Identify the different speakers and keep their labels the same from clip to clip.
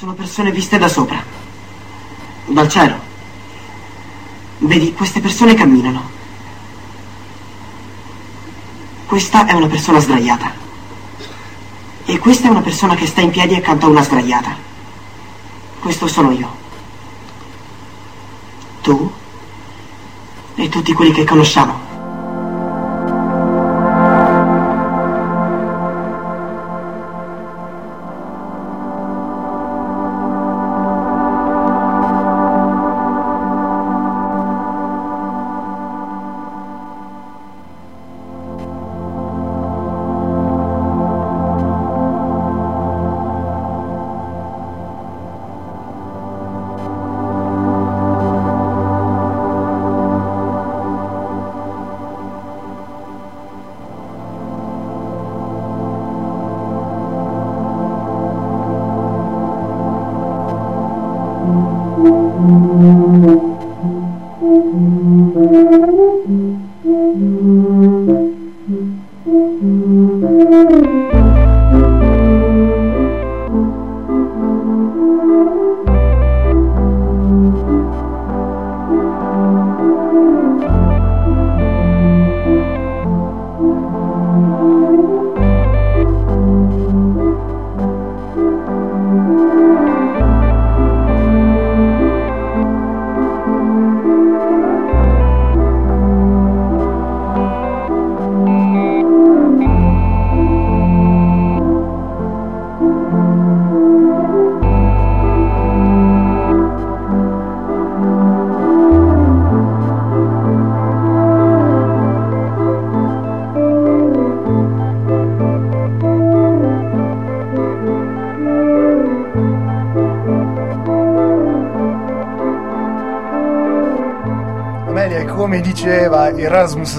Speaker 1: Sono persone viste da sopra, dal cielo. Vedi, queste persone camminano. Questa è una persona sdraiata. E questa è una persona che sta in piedi accanto a una sdraiata. Questo sono io. Tu e tutti quelli che conosciamo.
Speaker 2: Come diceva Erasmus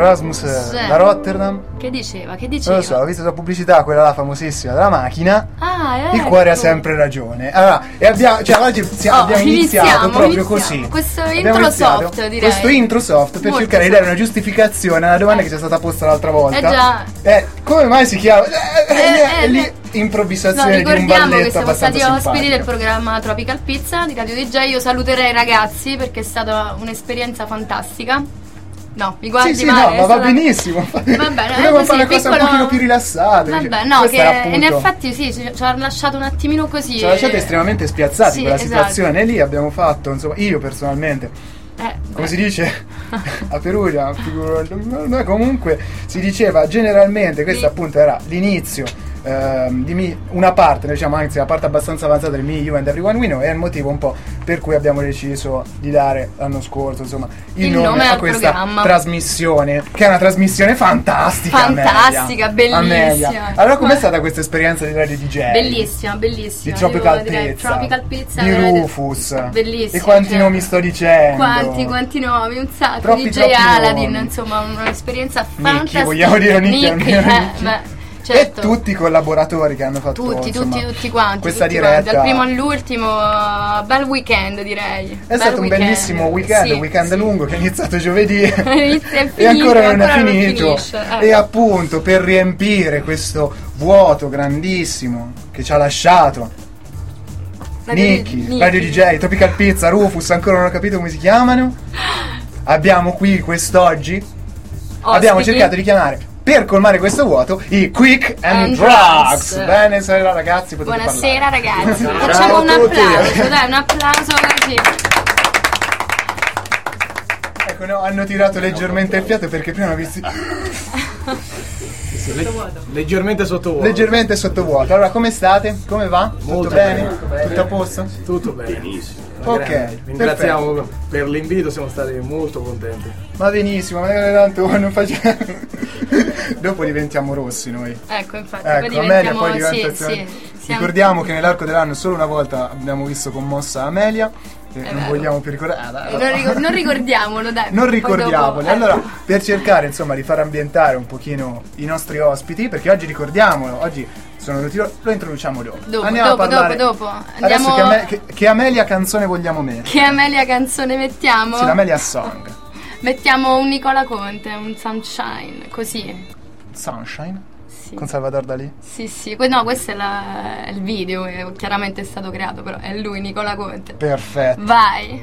Speaker 2: da Rotterdam.
Speaker 3: Che diceva?
Speaker 2: Non lo so, ho visto la pubblicità, quella là famosissima della macchina.
Speaker 3: Ecco.
Speaker 2: Il cuore ha sempre ragione. Allora, e abbiamo, cioè oggi abbiamo iniziato proprio così.
Speaker 3: Questo intro soft, direi.
Speaker 2: Questo intro soft per
Speaker 3: molto
Speaker 2: cercare di dare una giustificazione alla domanda che ci è stata posta l'altra volta.
Speaker 3: Già.
Speaker 2: Come mai si chiama? Lì improvvisazione di un balletto abbastanza
Speaker 3: siamo stati ospiti
Speaker 2: simpatico.
Speaker 3: del programma Tropical Pizza di Radio DJ. Io saluterei i ragazzi perché è stata un'esperienza fantastica. No, mi guardi
Speaker 2: sì,
Speaker 3: male?
Speaker 2: no, ma va benissimo. Va bene, volevo fare una cosa un pochino più rilassata.
Speaker 3: Vabbè, no, che in effetti sì, ci ha lasciato un attimino così.
Speaker 2: Ci ha lasciato estremamente spiazzati
Speaker 3: sì,
Speaker 2: quella
Speaker 3: esatto.
Speaker 2: situazione. E lì abbiamo fatto, insomma, io personalmente, come si dice a Perugia, comunque si diceva generalmente, questo appunto era l'inizio di una parte, diciamo, anzi la parte abbastanza avanzata del Me, You and Everyone We Know, è il motivo un po' per cui abbiamo deciso di dare l'anno scorso, insomma, il nome a questa trasmissione, che è una trasmissione fantastica,
Speaker 3: bellissima.
Speaker 2: Allora, com'è stata questa esperienza di Radio DJ?
Speaker 3: Bellissima.
Speaker 2: Di Tropical Pizza, di Rufus,
Speaker 3: bellissima.
Speaker 2: E quanti nomi sto dicendo?
Speaker 3: Quanti nomi, un sacco.
Speaker 2: Troppi
Speaker 3: DJ Aladdin,
Speaker 2: nomi.
Speaker 3: insomma, un'esperienza
Speaker 2: Nicky,
Speaker 3: fantastica.
Speaker 2: vogliamo dire Nicky.
Speaker 3: Certo.
Speaker 2: E tutti i collaboratori che hanno fatto
Speaker 3: tutti quanti
Speaker 2: questa
Speaker 3: tutti
Speaker 2: diretta
Speaker 3: quanti. Dal primo all'ultimo, bel weekend, direi.
Speaker 2: È stato un bellissimo weekend,
Speaker 3: sì,
Speaker 2: un weekend lungo che è iniziato giovedì
Speaker 3: e
Speaker 2: ancora non è finito. E appunto, per riempire questo vuoto grandissimo che ci ha lasciato Nicky, Radio DJ, Tropical Pizza, Rufus, ancora non ho capito come si chiamano, abbiamo qui quest'oggi abbiamo cercato di chiamare, per colmare questo vuoto, i Quick and Drugs. Bene, ragazzi, potete
Speaker 3: buonasera
Speaker 2: parlare.
Speaker 3: Ragazzi, facciamo un applauso, dai, un applauso così.
Speaker 2: Ecco, no, hanno tirato leggermente il fiato perché prima ho visto
Speaker 4: leggermente sottovuoto.
Speaker 2: Leggermente sottovuoto. Allora, come state? Come va?
Speaker 4: Molto
Speaker 2: tutto bene?
Speaker 4: bene.
Speaker 2: Tutto a posto?
Speaker 4: Tutto bene.
Speaker 5: Benissimo.
Speaker 2: Ok,
Speaker 4: ringraziamo
Speaker 2: perfetto.
Speaker 4: per l'invito, siamo stati molto contenti.
Speaker 2: Ma benissimo, magari tanto non facciamo. Dopo diventiamo rossi noi.
Speaker 3: Ecco, infatti,
Speaker 2: ecco, Amelia poi diventa.
Speaker 3: sì.
Speaker 2: Ricordiamo che nell'arco dell'anno solo una volta abbiamo visto commossa Amelia. Non vogliamo più ricordare.
Speaker 3: Non ricordiamolo, dai.
Speaker 2: Non ricordiamoli.
Speaker 3: Dopo,
Speaker 2: allora, per cercare insomma di far ambientare un pochino i nostri ospiti, perché oggi ricordiamolo, oggi sono lo introduciamo dopo. Andiamo a parlare.
Speaker 3: Dopo.
Speaker 2: Adesso che Amelia canzone vogliamo mettere?
Speaker 3: Che Amelia canzone mettiamo?
Speaker 2: Sì, l'Amelia Song.
Speaker 3: Mettiamo un Nicola Conte, un Sunshine, così.
Speaker 2: Sunshine? Con Salvador Dalì?
Speaker 3: Sì. No, questo è il video, che chiaramente è stato creato, però è lui, Nicola Conte.
Speaker 2: Perfetto.
Speaker 3: Vai.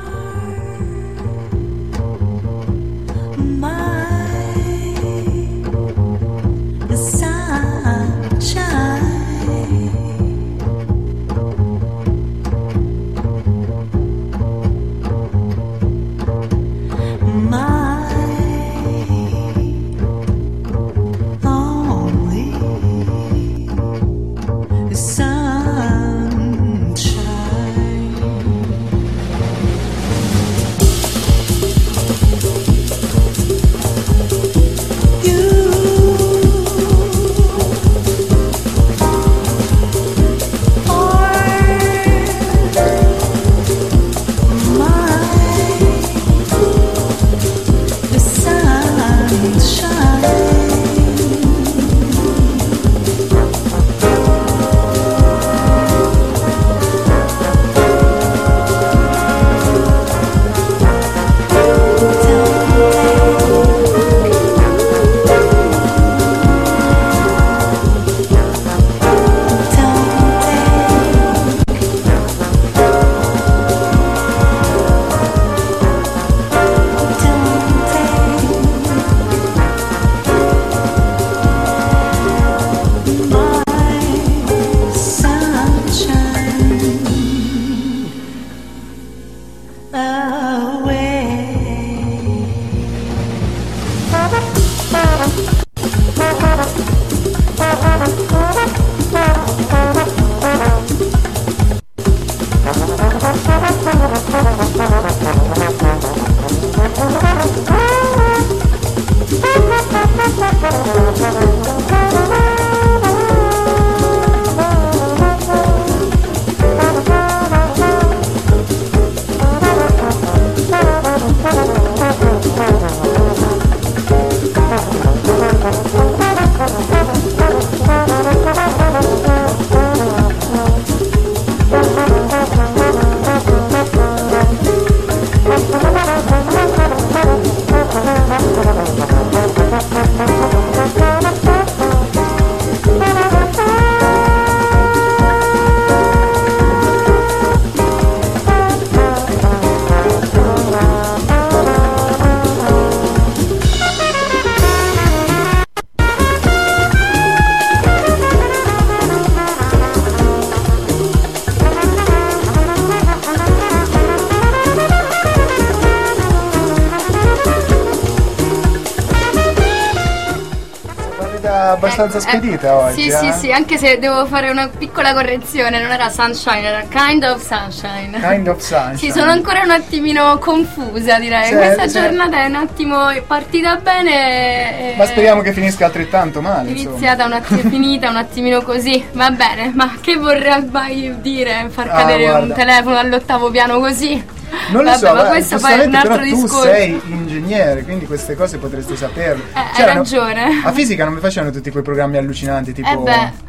Speaker 2: Abbastanza spedita oggi.
Speaker 3: Sì, anche se devo fare una piccola correzione, non era Sunshine, era Kind of Sunshine.
Speaker 2: Kind of Sunshine.
Speaker 3: Sì, sono ancora un attimino confusa, direi. Questa giornata è un attimo partita bene.
Speaker 2: Ma speriamo che finisca altrettanto male.
Speaker 3: Iniziata finita un attimino così, va bene. Ma che vorrei mai dire? Far cadere un telefono all'ottavo piano così?
Speaker 2: Non lo so,
Speaker 3: ma questo poi è un altro discorso.
Speaker 2: Tu sei ingegnere, quindi queste cose potresti saperle.
Speaker 3: Hai ragione.
Speaker 2: A fisica non mi facevano tutti quei programmi allucinanti, tipo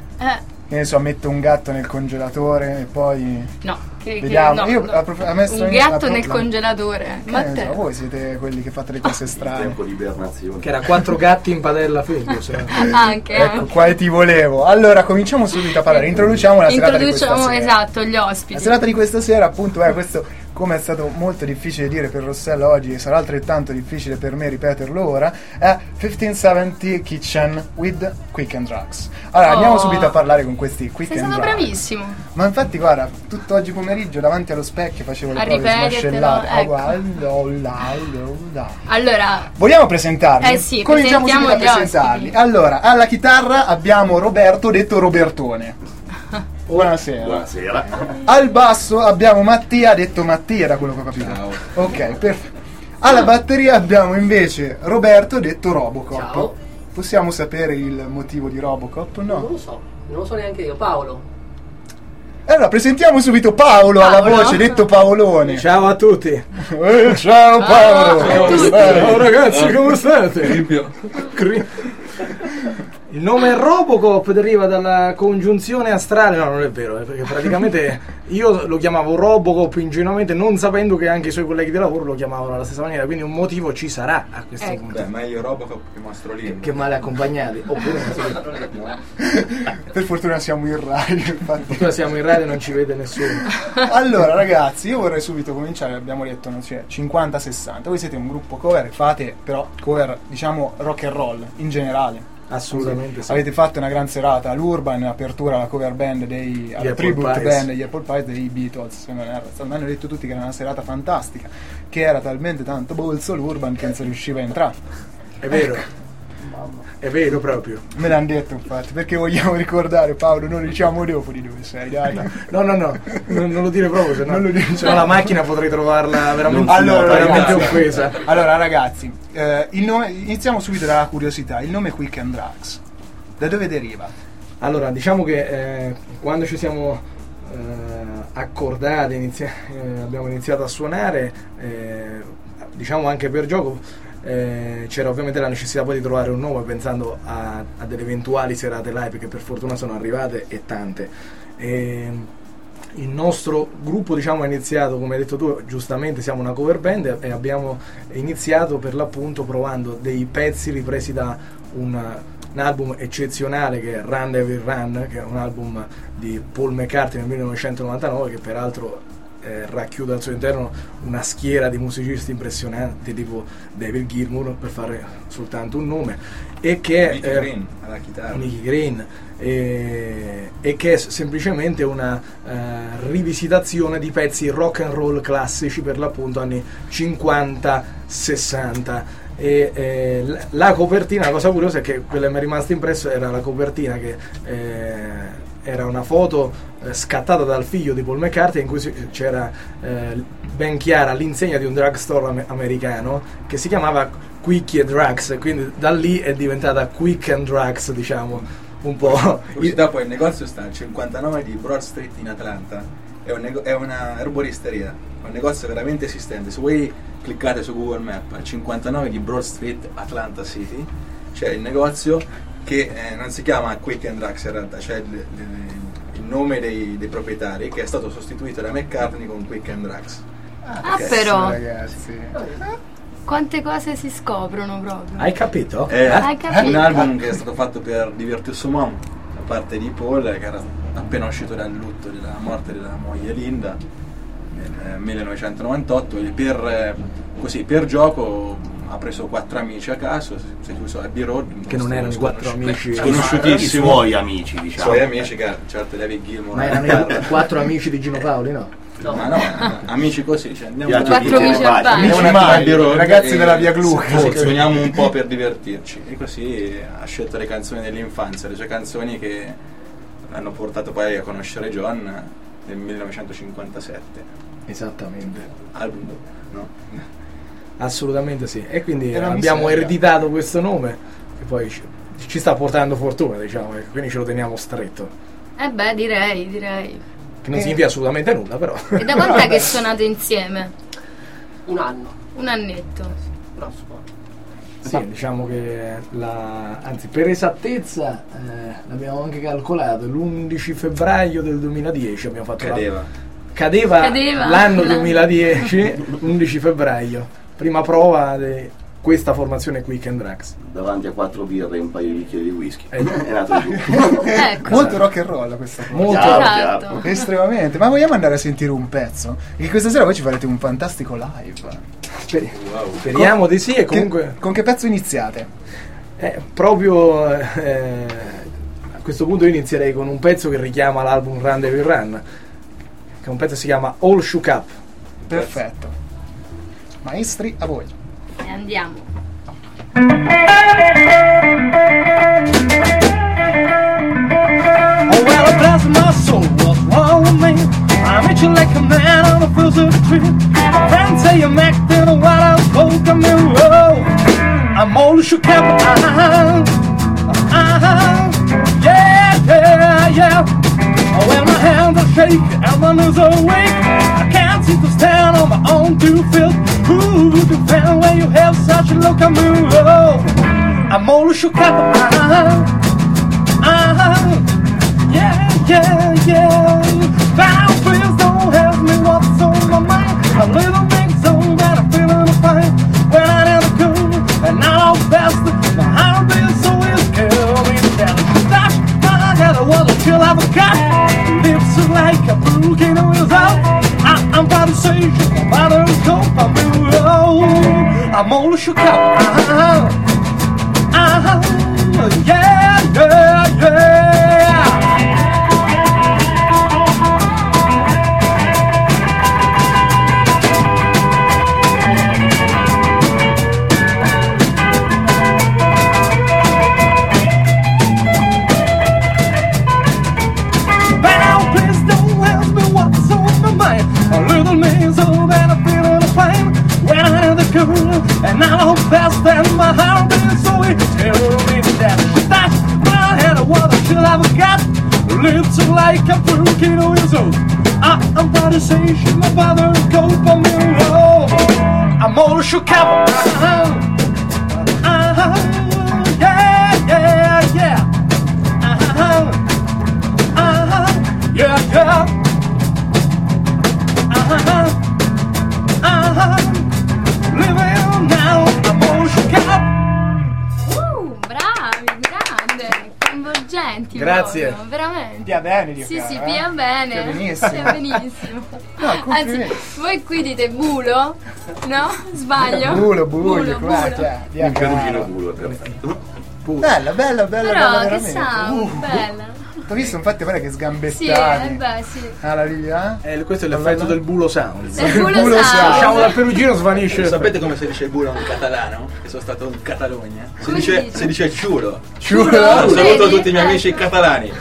Speaker 2: che ne so, metto un gatto nel congelatore e poi vediamo.
Speaker 3: Un gatto nel congelatore. Ma te?
Speaker 2: Voi siete quelli che fate le cose strane.
Speaker 4: Tempo di ibernazione. Che era 4 gatti in padella figlio.
Speaker 3: Anche.
Speaker 2: Ecco, qua ti volevo. Allora, cominciamo subito a parlare. Introduciamo la serata di questa sera.
Speaker 3: Esatto, gli ospiti.
Speaker 2: La serata di questa sera, appunto, è questo. Come è stato molto difficile dire per Rossella oggi, e sarà altrettanto difficile per me ripeterlo ora, è 1570 Kitchen with Quick and Drugs. Allora, andiamo subito a parlare con questi Quick and Drugs.
Speaker 3: Sei stato bravissimo.
Speaker 2: Ma infatti, guarda, tutto oggi pomeriggio davanti allo specchio facevo le prove smascellate.
Speaker 3: Ecco. Allora,
Speaker 2: vogliamo presentarli?
Speaker 3: Sì,
Speaker 2: cominciamo subito a presentarli.
Speaker 3: Ospiti.
Speaker 2: Allora, alla chitarra abbiamo Roberto, detto Robertone. Buonasera. Al basso abbiamo Mattia, detto Mattia, da quello che ho capito.
Speaker 5: Ciao.
Speaker 2: Ok, perfetto. Alla batteria abbiamo invece Roberto, detto Robocop.
Speaker 6: Ciao.
Speaker 2: Possiamo sapere il motivo di Robocop? No.
Speaker 6: Non lo so neanche io. Paolo.
Speaker 2: Allora, presentiamo subito Paolo alla voce, detto Paolone.
Speaker 4: Ciao a tutti.
Speaker 2: Ciao Paolo.
Speaker 4: Ciao ragazzi, come state? Il nome Robocop deriva dalla congiunzione astrale, no, non è vero, perché praticamente io lo chiamavo Robocop ingenuamente, non sapendo che anche i suoi colleghi di lavoro lo chiamavano alla stessa maniera, quindi un motivo ci sarà a questo punto.
Speaker 5: Beh, meglio Robocop che Mastro Limbo.
Speaker 4: Che male accompagnati, oppure
Speaker 2: Per fortuna siamo in radio, infatti.
Speaker 4: Per fortuna siamo in radio e non ci vede nessuno.
Speaker 2: Allora ragazzi, io vorrei subito cominciare, abbiamo detto, non c'è 50-60, voi siete un gruppo cover, fate però cover, diciamo, rock and roll in generale.
Speaker 4: Assolutamente sì.
Speaker 2: Avete fatto una gran serata all'Urban, apertura alla cover band alla tribute band degli Apple Pies dei Beatles, se non erro. Mi hanno detto tutti che era una serata fantastica, che era talmente tanto bolso l'Urban che non si riusciva a entrare.
Speaker 4: È vero. È vero proprio.
Speaker 2: Me l'hanno detto infatti, perché vogliamo ricordare, Paolo, non diciamo dopo di dove sei, dai.
Speaker 4: No, non lo dire proprio, se no,
Speaker 2: non lo diciamo.
Speaker 4: se no la macchina potrei trovarla veramente,
Speaker 2: veramente
Speaker 4: offesa.
Speaker 2: Allora ragazzi, il nome, iniziamo subito dalla curiosità, il nome Quick and Drugs, da dove deriva?
Speaker 4: Allora, diciamo che quando ci siamo accordati, abbiamo iniziato a suonare, diciamo anche per gioco, c'era ovviamente la necessità poi di trovare un nome, pensando a delle eventuali serate live che per fortuna sono arrivate, e tante. Il nostro gruppo, diciamo, è iniziato, come hai detto tu giustamente, siamo una cover band e abbiamo iniziato per l'appunto provando dei pezzi ripresi da un album eccezionale che è Run Devil Run, che è un album di Paul McCartney nel 1999, che peraltro racchiude al suo interno una schiera di musicisti impressionanti tipo David Gilmour, per fare soltanto un nome, e che
Speaker 5: Nicky Green alla chitarra,
Speaker 4: Nicky Green, e che è semplicemente una rivisitazione di pezzi rock and roll classici, per l'appunto anni 50-60. E la copertina, la cosa curiosa è che quella che mi è rimasta impresso era la copertina, che era una foto scattata dal figlio di Paul McCartney, in cui c'era ben chiara l'insegna di un drugstore americano che si chiamava Quickie Drugs, quindi da lì è diventata Quick and Drugs, diciamo, un po'.
Speaker 5: Poi il negozio sta al 59 di Broad Street in Atlanta, è una erboristeria, è un negozio veramente esistente. Se voi cliccate su Google Maps, al 59 di Broad Street, Atlanta City, c'è il negozio che non si chiama Quick and Drugs, in realtà c'è il nome dei proprietari, che è stato sostituito da McCartney con Quick and Drugs.
Speaker 3: Però
Speaker 2: ragazzi,
Speaker 3: quante cose si scoprono proprio.
Speaker 4: Hai capito?
Speaker 3: Hai capito?
Speaker 5: Un album che è stato fatto per Divertir Son Mom da parte di Paul, che era appena uscito dal lutto della morte della moglie Linda nel 1998, e per gioco ha preso 4 amici a caso, si è chiuso a Abbey Road,
Speaker 4: che non erano 4 amici
Speaker 5: sconosciutissimi,
Speaker 7: i suoi amici, diciamo.
Speaker 5: I suoi amici, che certo David Gilmour,
Speaker 4: ma erano 4 amici di Gino Paoli, no?
Speaker 5: No, ma no, amici così, cioè andiamo a
Speaker 3: 4 amici al bar.
Speaker 2: amici ragazzi della via Gluck,
Speaker 5: suoniamo un po' per divertirci, e così ha scelto le canzoni dell'infanzia, le sue canzoni che l'hanno portato poi a conoscere John nel 1957.
Speaker 4: Esattamente.
Speaker 5: Album, no?
Speaker 4: Assolutamente sì, e quindi
Speaker 2: Era
Speaker 4: abbiamo
Speaker 2: miseria.
Speaker 4: ereditato questo nome che poi ci sta portando fortuna, diciamo, e quindi ce lo teniamo stretto,
Speaker 3: Beh, direi.
Speaker 4: che non significa assolutamente nulla, però.
Speaker 3: E da quant'è che suonate insieme?
Speaker 6: Un anno.
Speaker 3: Un annetto.
Speaker 6: Prossimo.
Speaker 4: Sì, diciamo che anzi, per esattezza l'abbiamo anche calcolato, l'11 febbraio del 2010 abbiamo fatto Cadeva l'anno 2010, 11 febbraio, prima prova di questa formazione Quick and Drugs.
Speaker 7: Davanti a 4 birre e un paio di bicchieri di whisky. È
Speaker 4: Esatto.
Speaker 7: nato il gruppo.
Speaker 3: Ecco.
Speaker 2: molto rock and roll questa cosa.
Speaker 4: Molto.
Speaker 3: Esatto.
Speaker 2: Estremamente. Ma vogliamo andare a sentire un pezzo? Perché questa sera voi ci farete un fantastico live.
Speaker 4: Speriamo di sì, e comunque
Speaker 2: Con che pezzo iniziate?
Speaker 4: proprio a questo punto io inizierei con un pezzo che richiama l'album Run Devil Run, che è un pezzo che si chiama All Shook Up.
Speaker 2: Perfetto. Maestri, a voi.
Speaker 3: E andiamo.
Speaker 8: Oh well, bless my soul, what's wrong with me? I'm itching like a man on the fools of a tree. Friends say I'm acting a while I spoke, I'm in row. I'm all shook up, yeah. Oh well, my hands are shaking and my knees are weak. I can't seem to stand on my own 2 feet. Who would defend when you have such a look at me? Oh, I'm all shook up, Yeah, yeah. Now please don't ask me what's on my mind. A little bit so that I'm feeling fine. When I never could, and now I'm best. My heart is so killing down. That's my head, what a chill I've got. Lips are like a volcano is out. I'm about to say, my mother's cold, I'm all shook up. Yeah, yeah, yeah. Now please don't ask me what's on my mind. A little me so that I'm feeling fine. When I had the cool and now I'm fast and my heart is so it tell me that that's my head. What I should have got. Lips like a volcano is old. I'm about to say shit, my father go for me. Oh, I'm all shook up. Yeah, yeah, yeah. Yeah, yeah. Living now, I'm all shook up.
Speaker 3: Bravi, grande, coinvolgenti.
Speaker 4: Grazie.
Speaker 3: proprio, veramente.
Speaker 2: Pia bene,
Speaker 3: Sì,
Speaker 2: cara,
Speaker 3: sì, pia bene.
Speaker 2: Pia benissimo.
Speaker 3: Pia benissimo.
Speaker 2: No,
Speaker 3: Anzi,
Speaker 2: complimenti.
Speaker 3: voi qui dite bulo? No? Sbaglio?
Speaker 2: Bulo,
Speaker 3: bulo.
Speaker 7: Un perugino bulo, perfetto.
Speaker 2: Bella, bella, bella,
Speaker 3: Però
Speaker 2: bella
Speaker 3: che
Speaker 2: veramente.
Speaker 3: sound, bella.
Speaker 2: T'ho visto infatti guarda che
Speaker 3: Sì,
Speaker 2: sgambettavi.
Speaker 3: beh, sì.
Speaker 2: Alla Livia?
Speaker 4: Questo è l'effetto del bulo sound.
Speaker 3: Il bulo
Speaker 2: bulo
Speaker 3: sound.
Speaker 4: Diciamo dal perugino svanisce.
Speaker 5: Sapete come si dice bulo in catalano? Che sono stato in Catalogna.
Speaker 3: Come si dice?
Speaker 5: Si dice ciuro.
Speaker 2: Ciuro.
Speaker 3: Vedi?
Speaker 5: Saluto tutti i miei amici catalani.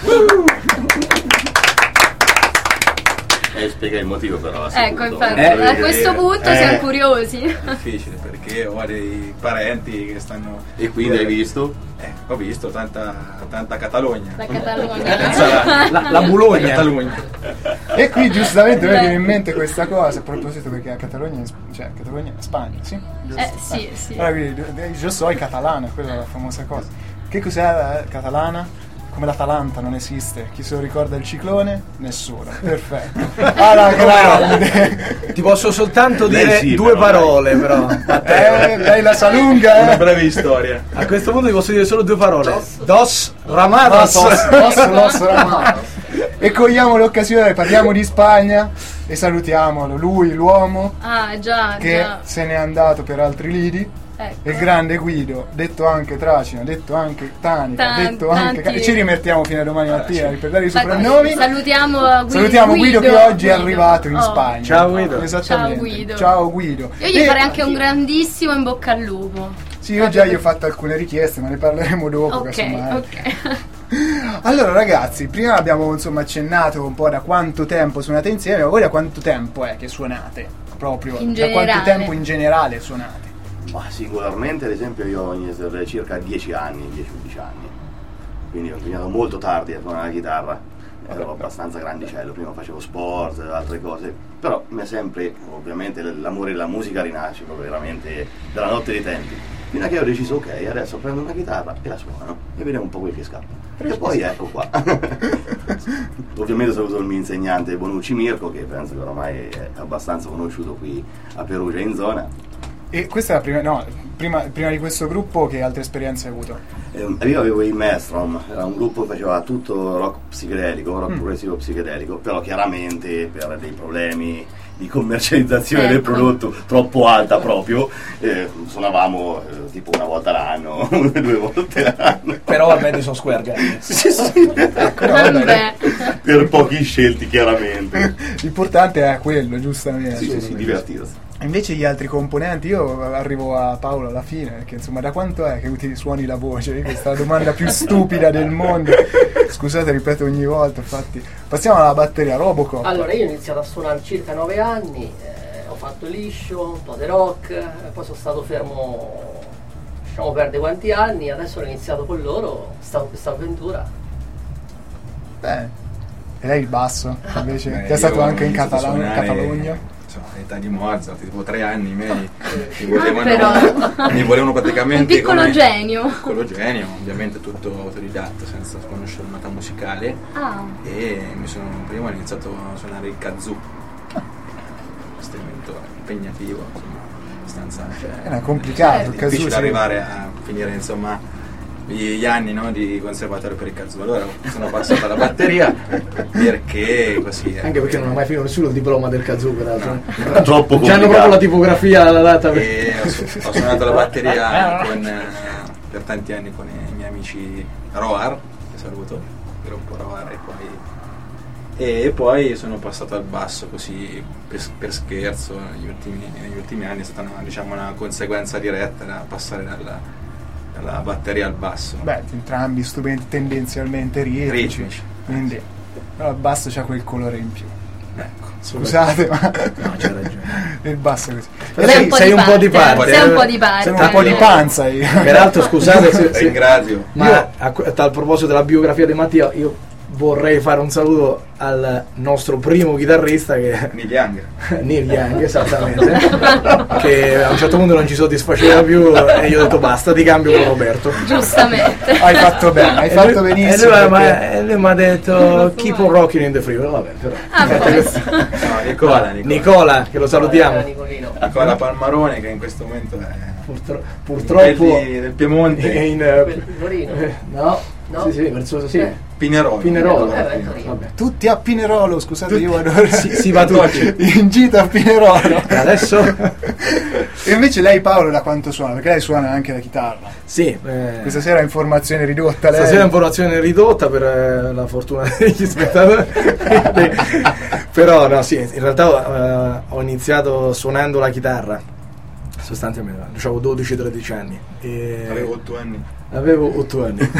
Speaker 7: Spiega il motivo però. a sto
Speaker 3: Ecco,
Speaker 7: punto.
Speaker 3: infatti, a questo punto siamo curiosi.
Speaker 5: È difficile perché ho dei parenti che stanno.
Speaker 7: E quindi hai visto?
Speaker 5: Ho visto tanta Catalogna.
Speaker 3: La Catalogna.
Speaker 4: La Bologna.
Speaker 5: Catalogna.
Speaker 2: E qui giustamente mi viene in mente questa cosa, a proposito perché a Catalogna, cioè Catalogna è Spagna, sì? Giusto?
Speaker 3: Sì, sì.
Speaker 2: Allora, quindi, io so in catalana, quella è la famosa cosa. Che cos'è la catalana? Come l'Atalanta non esiste, chi se lo ricorda il ciclone? Nessuno, perfetto. Alla grande.
Speaker 4: Ti posso soltanto
Speaker 7: Lei
Speaker 4: dire
Speaker 7: sì,
Speaker 4: due
Speaker 7: però,
Speaker 4: parole, però.
Speaker 2: Lei la sa lunga,
Speaker 5: Una breve storia.
Speaker 4: A questo punto ti posso dire solo due parole. Dos Ramados.
Speaker 2: Los Ramados. E cogliamo l'occasione, parliamo di Spagna e salutiamolo, lui, l'uomo
Speaker 3: Ah, già,
Speaker 2: che
Speaker 3: già.
Speaker 2: se n'è andato per altri lidi.
Speaker 3: Ecco.
Speaker 2: Il grande Guido, detto anche Tracina, detto anche Tanica, detto anche
Speaker 3: tanti.
Speaker 2: ci rimettiamo fino a domani mattina per dare i
Speaker 3: Infatti,
Speaker 2: soprannomi.
Speaker 3: Salutiamo
Speaker 2: Guido che oggi è arrivato in
Speaker 3: Oh.
Speaker 2: Spagna.
Speaker 4: Ciao, Guido.
Speaker 2: Esattamente.
Speaker 3: Ciao, Guido.
Speaker 2: Ciao Guido.
Speaker 3: Io gli farei anche un grandissimo in bocca al lupo.
Speaker 2: Sì, io già gli ho fatto alcune richieste, ma ne parleremo dopo.
Speaker 3: Ok,
Speaker 2: casomai.
Speaker 3: ok.
Speaker 2: Allora ragazzi, prima abbiamo insomma accennato un po' da quanto tempo suonate insieme, ma voi da quanto tempo è che suonate? Proprio
Speaker 3: In
Speaker 2: da quanto
Speaker 3: generale.
Speaker 2: tempo in generale suonate?
Speaker 7: Ma singolarmente, ad esempio, io ho iniziato da circa 10 anni, 10-11 anni. Quindi ho impegnato molto tardi a suonare la chitarra. Ero abbastanza grandicello, prima facevo sport, altre cose. Però mi è sempre, ovviamente, l'amore della musica rinasce proprio veramente dalla notte dei tempi. Fino a che ho deciso, ok, adesso prendo una chitarra e la suono e vediamo un po' quel che scappa. E poi ecco qua. Ovviamente saluto il mio insegnante Bonucci Mirko, che penso che ormai è abbastanza conosciuto qui a Perugia in zona.
Speaker 2: E questa è la prima, no, prima di questo gruppo che altre esperienze hai avuto?
Speaker 7: Io avevo i Maelstrom, era un gruppo che faceva tutto rock psichedelico, rock progressivo psichedelico, però chiaramente per dei problemi di commercializzazione del prodotto troppo alta proprio, suonavamo tipo una volta l'anno, 2 volte l'anno.
Speaker 4: Però al Madison Square Garden.
Speaker 7: Sì, sì.
Speaker 3: Vabbè.
Speaker 7: Per pochi scelti chiaramente.
Speaker 2: L'importante è quello, giustamente.
Speaker 7: Sì, divertirsi.
Speaker 2: Invece gli altri componenti, io arrivo a Paolo alla fine, perché insomma da quanto è che suoni la voce? Questa è la domanda più stupida del mondo. Scusate, ripeto ogni volta, infatti. Passiamo alla batteria, Robocop.
Speaker 6: Allora, io ho iniziato a suonare circa 9 anni, ho fatto liscio, un po' di rock, poi sono stato fermo, lasciamo perdere quanti anni, adesso ho iniziato con loro questa avventura.
Speaker 2: Beh, e lei il basso, invece,
Speaker 5: Beh,
Speaker 2: che è stato
Speaker 5: io
Speaker 2: anche in
Speaker 5: ho iniziato a suonare
Speaker 2: Catalogna.
Speaker 5: insomma, all'età di Mozart, tipo 3 anni, mi volevano praticamente
Speaker 3: un piccolo genio.
Speaker 5: Un piccolo genio, ovviamente tutto autodidatta, senza conoscere una nota musicale. E prima ho iniziato a suonare il kazoo, strumento impegnativo, insomma, abbastanza
Speaker 2: era complicato,
Speaker 5: difficile arrivare a finire, insomma, gli anni, no, di conservatorio per il kazoo. Allora sono passato alla batteria perché così
Speaker 4: anche perché non ha mai finito nessuno il diploma del kazoo, peraltro.
Speaker 7: No. Troppo complicato.
Speaker 4: C'hanno proprio la tipografia la data.
Speaker 5: E ho suonato la batteria per tanti anni con i miei amici Roar, che saluto, gruppo Roar, e poi sono passato al basso così per scherzo. Negli ultimi anni è stata una conseguenza diretta da passare dalla batteria al basso.
Speaker 2: Beh, entrambi strumenti tendenzialmente ritmici. Quindi però il basso c'ha quel colore in più.
Speaker 5: Ecco,
Speaker 2: scusate, ma
Speaker 4: no, c'è ragione.
Speaker 2: Il basso così.
Speaker 4: Sei un po' di parte.
Speaker 3: Sei un po' di parte.
Speaker 2: Sei un po' di panza io.
Speaker 4: Peraltro, scusate se
Speaker 5: ringrazio.
Speaker 4: Ma a proposito della biografia di Mattia, io vorrei fare un saluto al nostro primo chitarrista, che Neil Young, esattamente, che a un certo punto non ci soddisfaceva più e io ho detto basta, ti cambio con Roberto.
Speaker 3: Giustamente.
Speaker 2: Hai fatto bene, hai fatto benissimo.
Speaker 4: E lui mi ha detto keep on rocking in the free. Vabbè, però. Nicola, che lo salutiamo.
Speaker 5: Nicola Palmarone, che in questo momento è
Speaker 4: purtroppo
Speaker 5: del Piemonte.
Speaker 4: No. Sì, verso
Speaker 5: Pinerolo.
Speaker 4: Vabbè.
Speaker 2: Tutti a Pinerolo, scusate, io
Speaker 4: si va tutti
Speaker 2: in gita a Pinerolo.
Speaker 4: Adesso
Speaker 2: e invece lei, Paolo, da quanto suona? Perché lei suona anche la chitarra.
Speaker 4: Sì,
Speaker 2: questa sera informazione ridotta.
Speaker 4: Stasera informazione ridotta per la fortuna degli spettatori. Però no, sì, in realtà ho iniziato suonando la chitarra sostanzialmente, avevo 12-13 anni. Avevo 8 anni.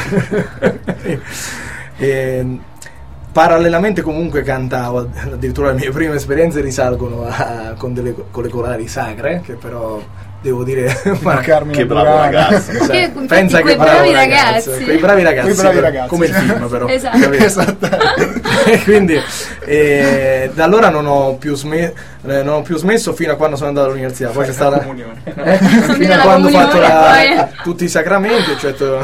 Speaker 4: E parallelamente comunque cantavo, addirittura le mie prime esperienze risalgono con le corali sacre, che però devo dire
Speaker 7: che bravo ragazzo.
Speaker 4: Pensa che
Speaker 3: bravi ragazzi.
Speaker 4: Quei bravi ragazzi, come il film però.
Speaker 3: Esatto.
Speaker 4: E quindi da allora non ho più smesso fino a quando sono andato all'università. Poi c'è stata fino a quando ho fatto tutti i sacramenti, eccetto.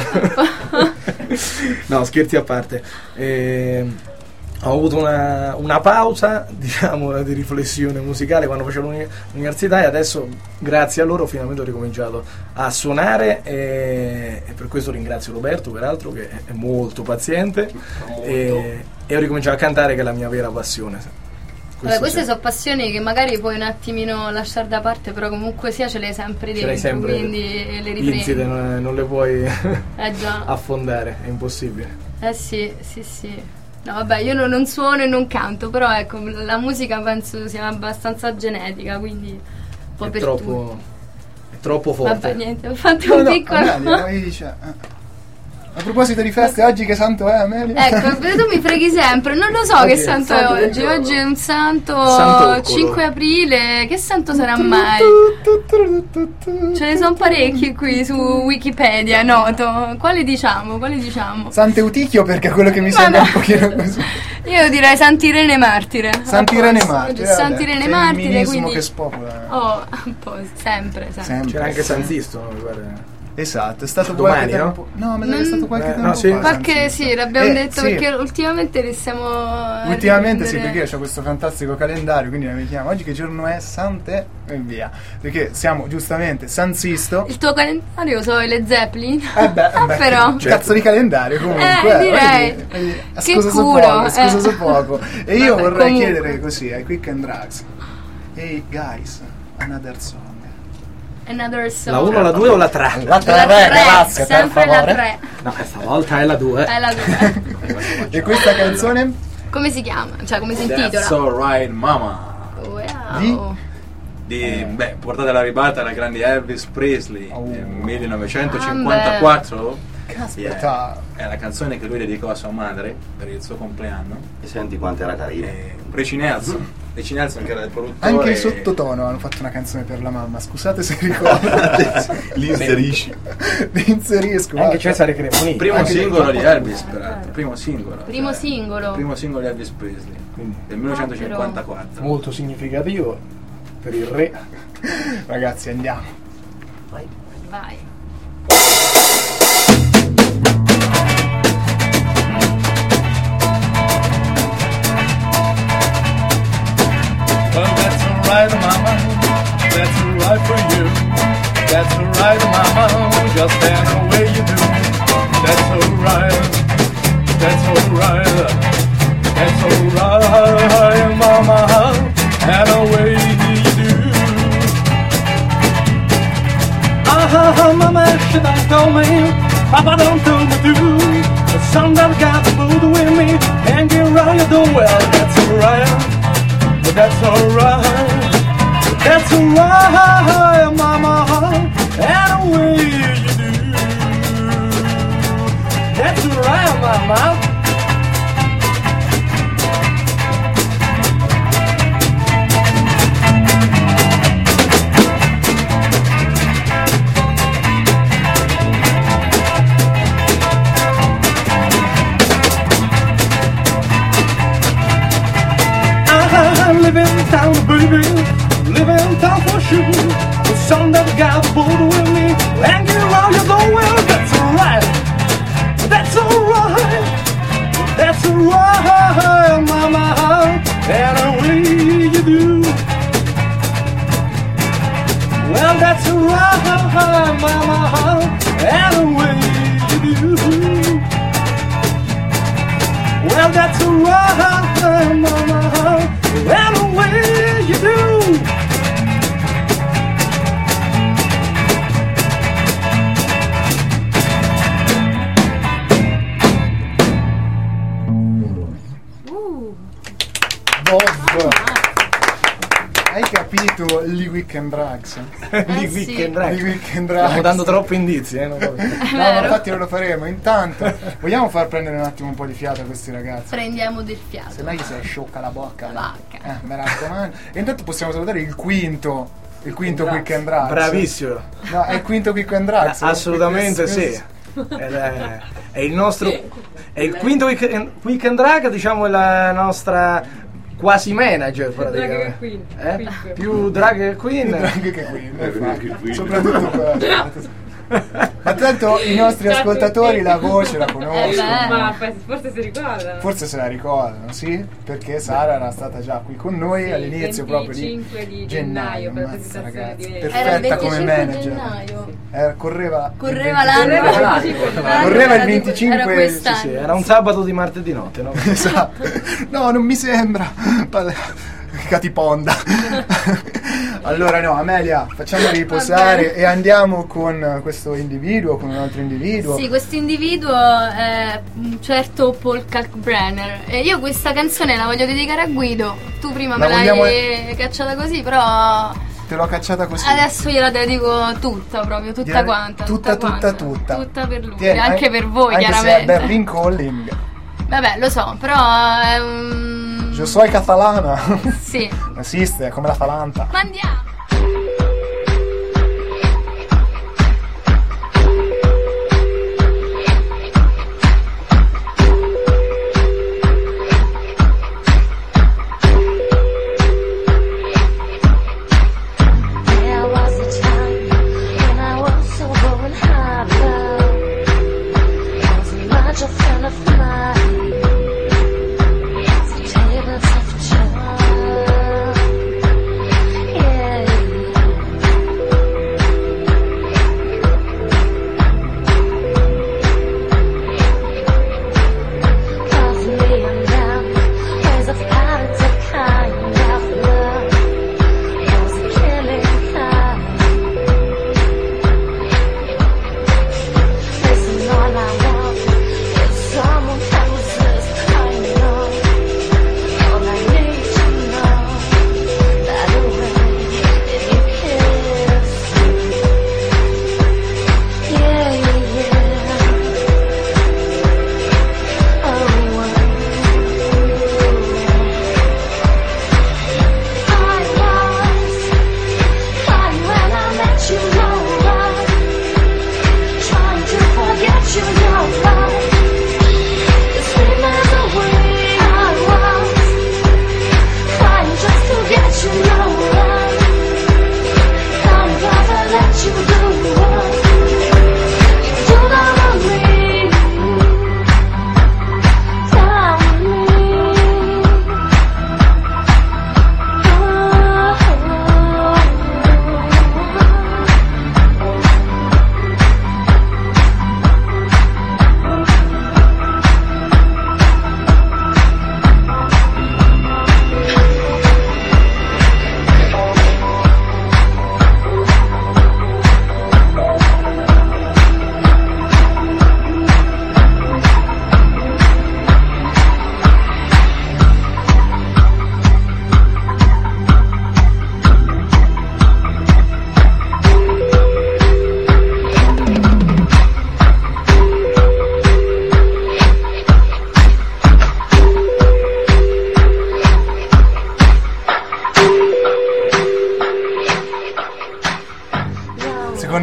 Speaker 4: No, scherzi a parte. Ho avuto una pausa, diciamo, di riflessione musicale quando facevo l'università, e adesso grazie a loro finalmente ho ricominciato a suonare, e per questo ringrazio Roberto, peraltro, che è molto paziente, e ho ricominciato a cantare, che è la mia vera passione.
Speaker 3: Queste sono passioni che magari puoi un attimino lasciare da parte, però comunque sia ce l'hai sempre dentro, quindi le riprendi.
Speaker 4: Non le puoi
Speaker 3: già
Speaker 4: affondare, è impossibile.
Speaker 3: Sì. No, vabbè, io non suono e non canto, però ecco, la musica penso sia abbastanza genetica, quindi un po' per tutti.
Speaker 4: È troppo forte.
Speaker 3: Vabbè, niente, ho fatto un piccolo...
Speaker 2: A proposito di feste, oggi che santo è, Amelia?
Speaker 3: Ecco, tu mi freghi sempre, non lo so che santo è oggi. Oggi è un santo 5 aprile, che santo sarà mai? Ce ne sono parecchi qui su Wikipedia, noto. Quale diciamo?
Speaker 2: Sant'Eutichio, perché è quello che mi sembra un pochino così.
Speaker 3: Io direi Sant'Irene Martire.
Speaker 2: Sant'Irene Martire.
Speaker 3: Sant'Irene Martire, quindi...
Speaker 2: che spopola.
Speaker 3: Oh, un po', sempre.
Speaker 4: C'era anche San Sisto, mi pare.
Speaker 2: Esatto, è stato
Speaker 4: domani,
Speaker 2: qualche tempo. No, ma è stato qualche tempo
Speaker 4: sì.
Speaker 2: fa.
Speaker 3: Qualche sì, l'abbiamo detto, sì. Perché ultimamente ne stiamo.
Speaker 2: Ultimamente sì, perché io ho questo fantastico calendario, quindi mi chiamo oggi che giorno è Sante e via. Perché siamo giustamente San Sisto.
Speaker 3: Il tuo calendario so le Zeppelin?
Speaker 2: Però cazzo di calendario comunque.
Speaker 3: Direi.
Speaker 2: Scusa poco. E io vorrei chiedere così ai Quick and Drugs. Hey guys, another song.
Speaker 4: La 1, la 2 o la 3?
Speaker 2: La 3, grazie,
Speaker 3: sempre la 3.
Speaker 4: No, stavolta è la 2.
Speaker 3: È la 2.
Speaker 2: E questa canzone?
Speaker 3: Come si chiama? Cioè, come si intitola?
Speaker 5: That's Alright Mama.
Speaker 3: Wow.
Speaker 5: Portata alla ribalta da grande Elvis Presley nel 1954.
Speaker 2: Caspita.
Speaker 5: È la canzone che lui dedicò a sua madre per il suo compleanno.
Speaker 7: E senti quanto era carina.
Speaker 5: Richie Nelson, che era il produttore.
Speaker 2: Anche il sottotono hanno fatto una canzone per la mamma. Scusate se ricordo.
Speaker 7: Li
Speaker 2: inserisco.
Speaker 4: Anche Cesare Cremonini.
Speaker 5: Primo singolo di Elvis, peraltro. Primo singolo di Elvis Presley.
Speaker 4: Quindi,
Speaker 5: del 1954.
Speaker 4: molto significativo. per il re.
Speaker 2: Ragazzi, andiamo.
Speaker 6: Vai.
Speaker 8: Well, that's alright, mama. That's alright for you. That's alright, mama. Just the way you do. That's alright. That's alright. That's alright, mama. And the way you do. Mama, she don't tell me. Papa don't tell me to. The son that got the food with me. Hanging around your door. Well, that's alright. But that's alright, that's alright, mama, and the way you do. That's alright, mama. Living in town, baby, living in town for sure. The son that got bored with me, hanging around your door. Well, that's alright, that's alright, that's alright, mama, and the way you do. Well, that's alright, mama, and the way you do. Well, that's alright, mama. And the way you do.
Speaker 2: Bob, hai capito Lee Weekend Drugs?
Speaker 4: Di Weekend Drugs.
Speaker 2: Lee Weekend Drugs.
Speaker 4: Stiamo dando troppi indizi,
Speaker 2: No, ma infatti non lo faremo. Intanto vogliamo far prendere un attimo un po' di fiato a questi ragazzi.
Speaker 3: Prendiamo del fiato.
Speaker 2: Se mai gli sei sciocca la bocca.
Speaker 3: Vacca.
Speaker 2: Me raccomando. E intanto possiamo salutare il quinto Weekend Drugs.
Speaker 4: Bravissimo.
Speaker 2: No, è il quinto Weekend Drugs.
Speaker 4: Assolutamente sì. È il nostro. È il quinto Weekend Drag, diciamo, è la nostra quasi manager praticamente. Più drag che queen.
Speaker 2: Più drag che queen. Soprattutto quello. Ma tanto i nostri ascoltatori la voce la conoscono.
Speaker 9: Ma forse si ricordano.
Speaker 2: Forse se la ricordano, sì, perché Sara era stata già qui con noi all'inizio proprio di
Speaker 9: 25 di gennaio per la
Speaker 2: Ammazza,
Speaker 9: presentazione
Speaker 2: ragazzi,
Speaker 9: di
Speaker 2: perfetta come manager.
Speaker 3: Gennaio.
Speaker 2: Correva
Speaker 3: l'anno.
Speaker 2: Correva il 25.
Speaker 3: Era quest'anno.
Speaker 4: Sì, era un sabato di martedì notte, no?
Speaker 2: Esatto. No, non mi sembra. Catiponda. Allora no, Amelia, facciamo riposare e andiamo con questo individuo, con un altro individuo.
Speaker 3: Sì, questo individuo è un certo Paul Kalkbrenner. E io questa canzone la voglio dedicare a Guido. Tu prima me l'hai cacciata così, però
Speaker 2: te l'ho cacciata così.
Speaker 3: adesso gliela dedico tutta, proprio tutta quanta.
Speaker 2: Tutta
Speaker 3: per lui,
Speaker 2: Tieni,
Speaker 3: anche per voi,
Speaker 2: anche
Speaker 3: chiaramente.
Speaker 2: se è Berlin Calling.
Speaker 3: Vabbè, lo so, però è un...
Speaker 2: Io sono catalana.
Speaker 3: Sì.
Speaker 2: Esiste, come la Falanta.
Speaker 3: Ma andiamo.
Speaker 10: Yeah.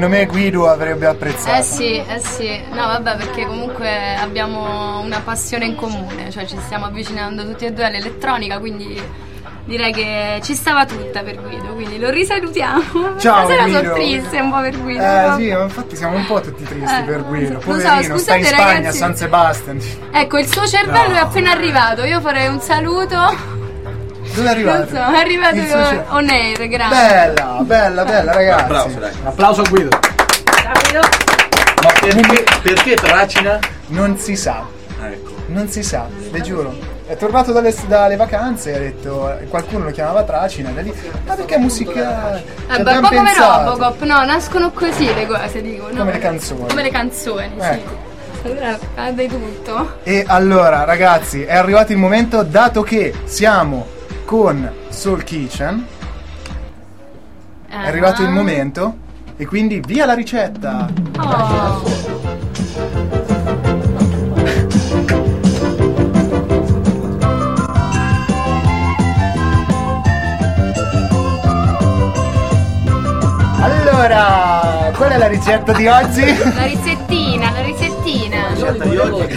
Speaker 2: secondo me Guido avrebbe apprezzato.
Speaker 3: Sì. No, vabbè, perché comunque abbiamo una passione in comune, cioè ci stiamo avvicinando tutti e due all'elettronica, quindi direi che ci stava tutta per Guido, quindi lo risalutiamo.
Speaker 2: Ciao
Speaker 3: Stasera
Speaker 2: Guido.
Speaker 3: sono triste un po' per Guido.
Speaker 2: Sì, infatti siamo un po' tutti tristi per Guido.
Speaker 3: Lo
Speaker 2: Poverino,
Speaker 3: so,
Speaker 2: sta in
Speaker 3: scusate,
Speaker 2: Spagna, a
Speaker 3: ragazzi.
Speaker 2: San Sebastian.
Speaker 3: Ecco, il suo cervello è appena arrivato, io farei un saluto.
Speaker 2: Dove è arrivato?
Speaker 3: Non so, è arrivato
Speaker 2: Il suo
Speaker 3: on air, grazie.
Speaker 2: Bella ragazzi.
Speaker 5: Applauso, dai.
Speaker 4: Un applauso a Guido.
Speaker 5: Ma perché Tracina?
Speaker 2: Non si sa,
Speaker 5: Ecco.
Speaker 2: non si sa, vi giuro. È tornato dalle vacanze e ha detto, qualcuno lo chiamava Tracina, da lì, ma perché musica? Ci
Speaker 3: Beh,
Speaker 2: abbiamo
Speaker 3: un po' come
Speaker 2: pensato.
Speaker 3: Robocop, no, nascono così le cose, dico, no?
Speaker 2: Come le canzoni.
Speaker 3: Come le canzoni,
Speaker 2: Ecco.
Speaker 3: sì. Allora, di tutto.
Speaker 2: E allora ragazzi, è arrivato il momento, dato che siamo con Soul Kitchen, è arrivato il momento e quindi via la ricetta.
Speaker 3: Oh.
Speaker 2: Allora, qual è la ricetta di oggi?
Speaker 3: La ricettina.
Speaker 7: Ricetta di oggi.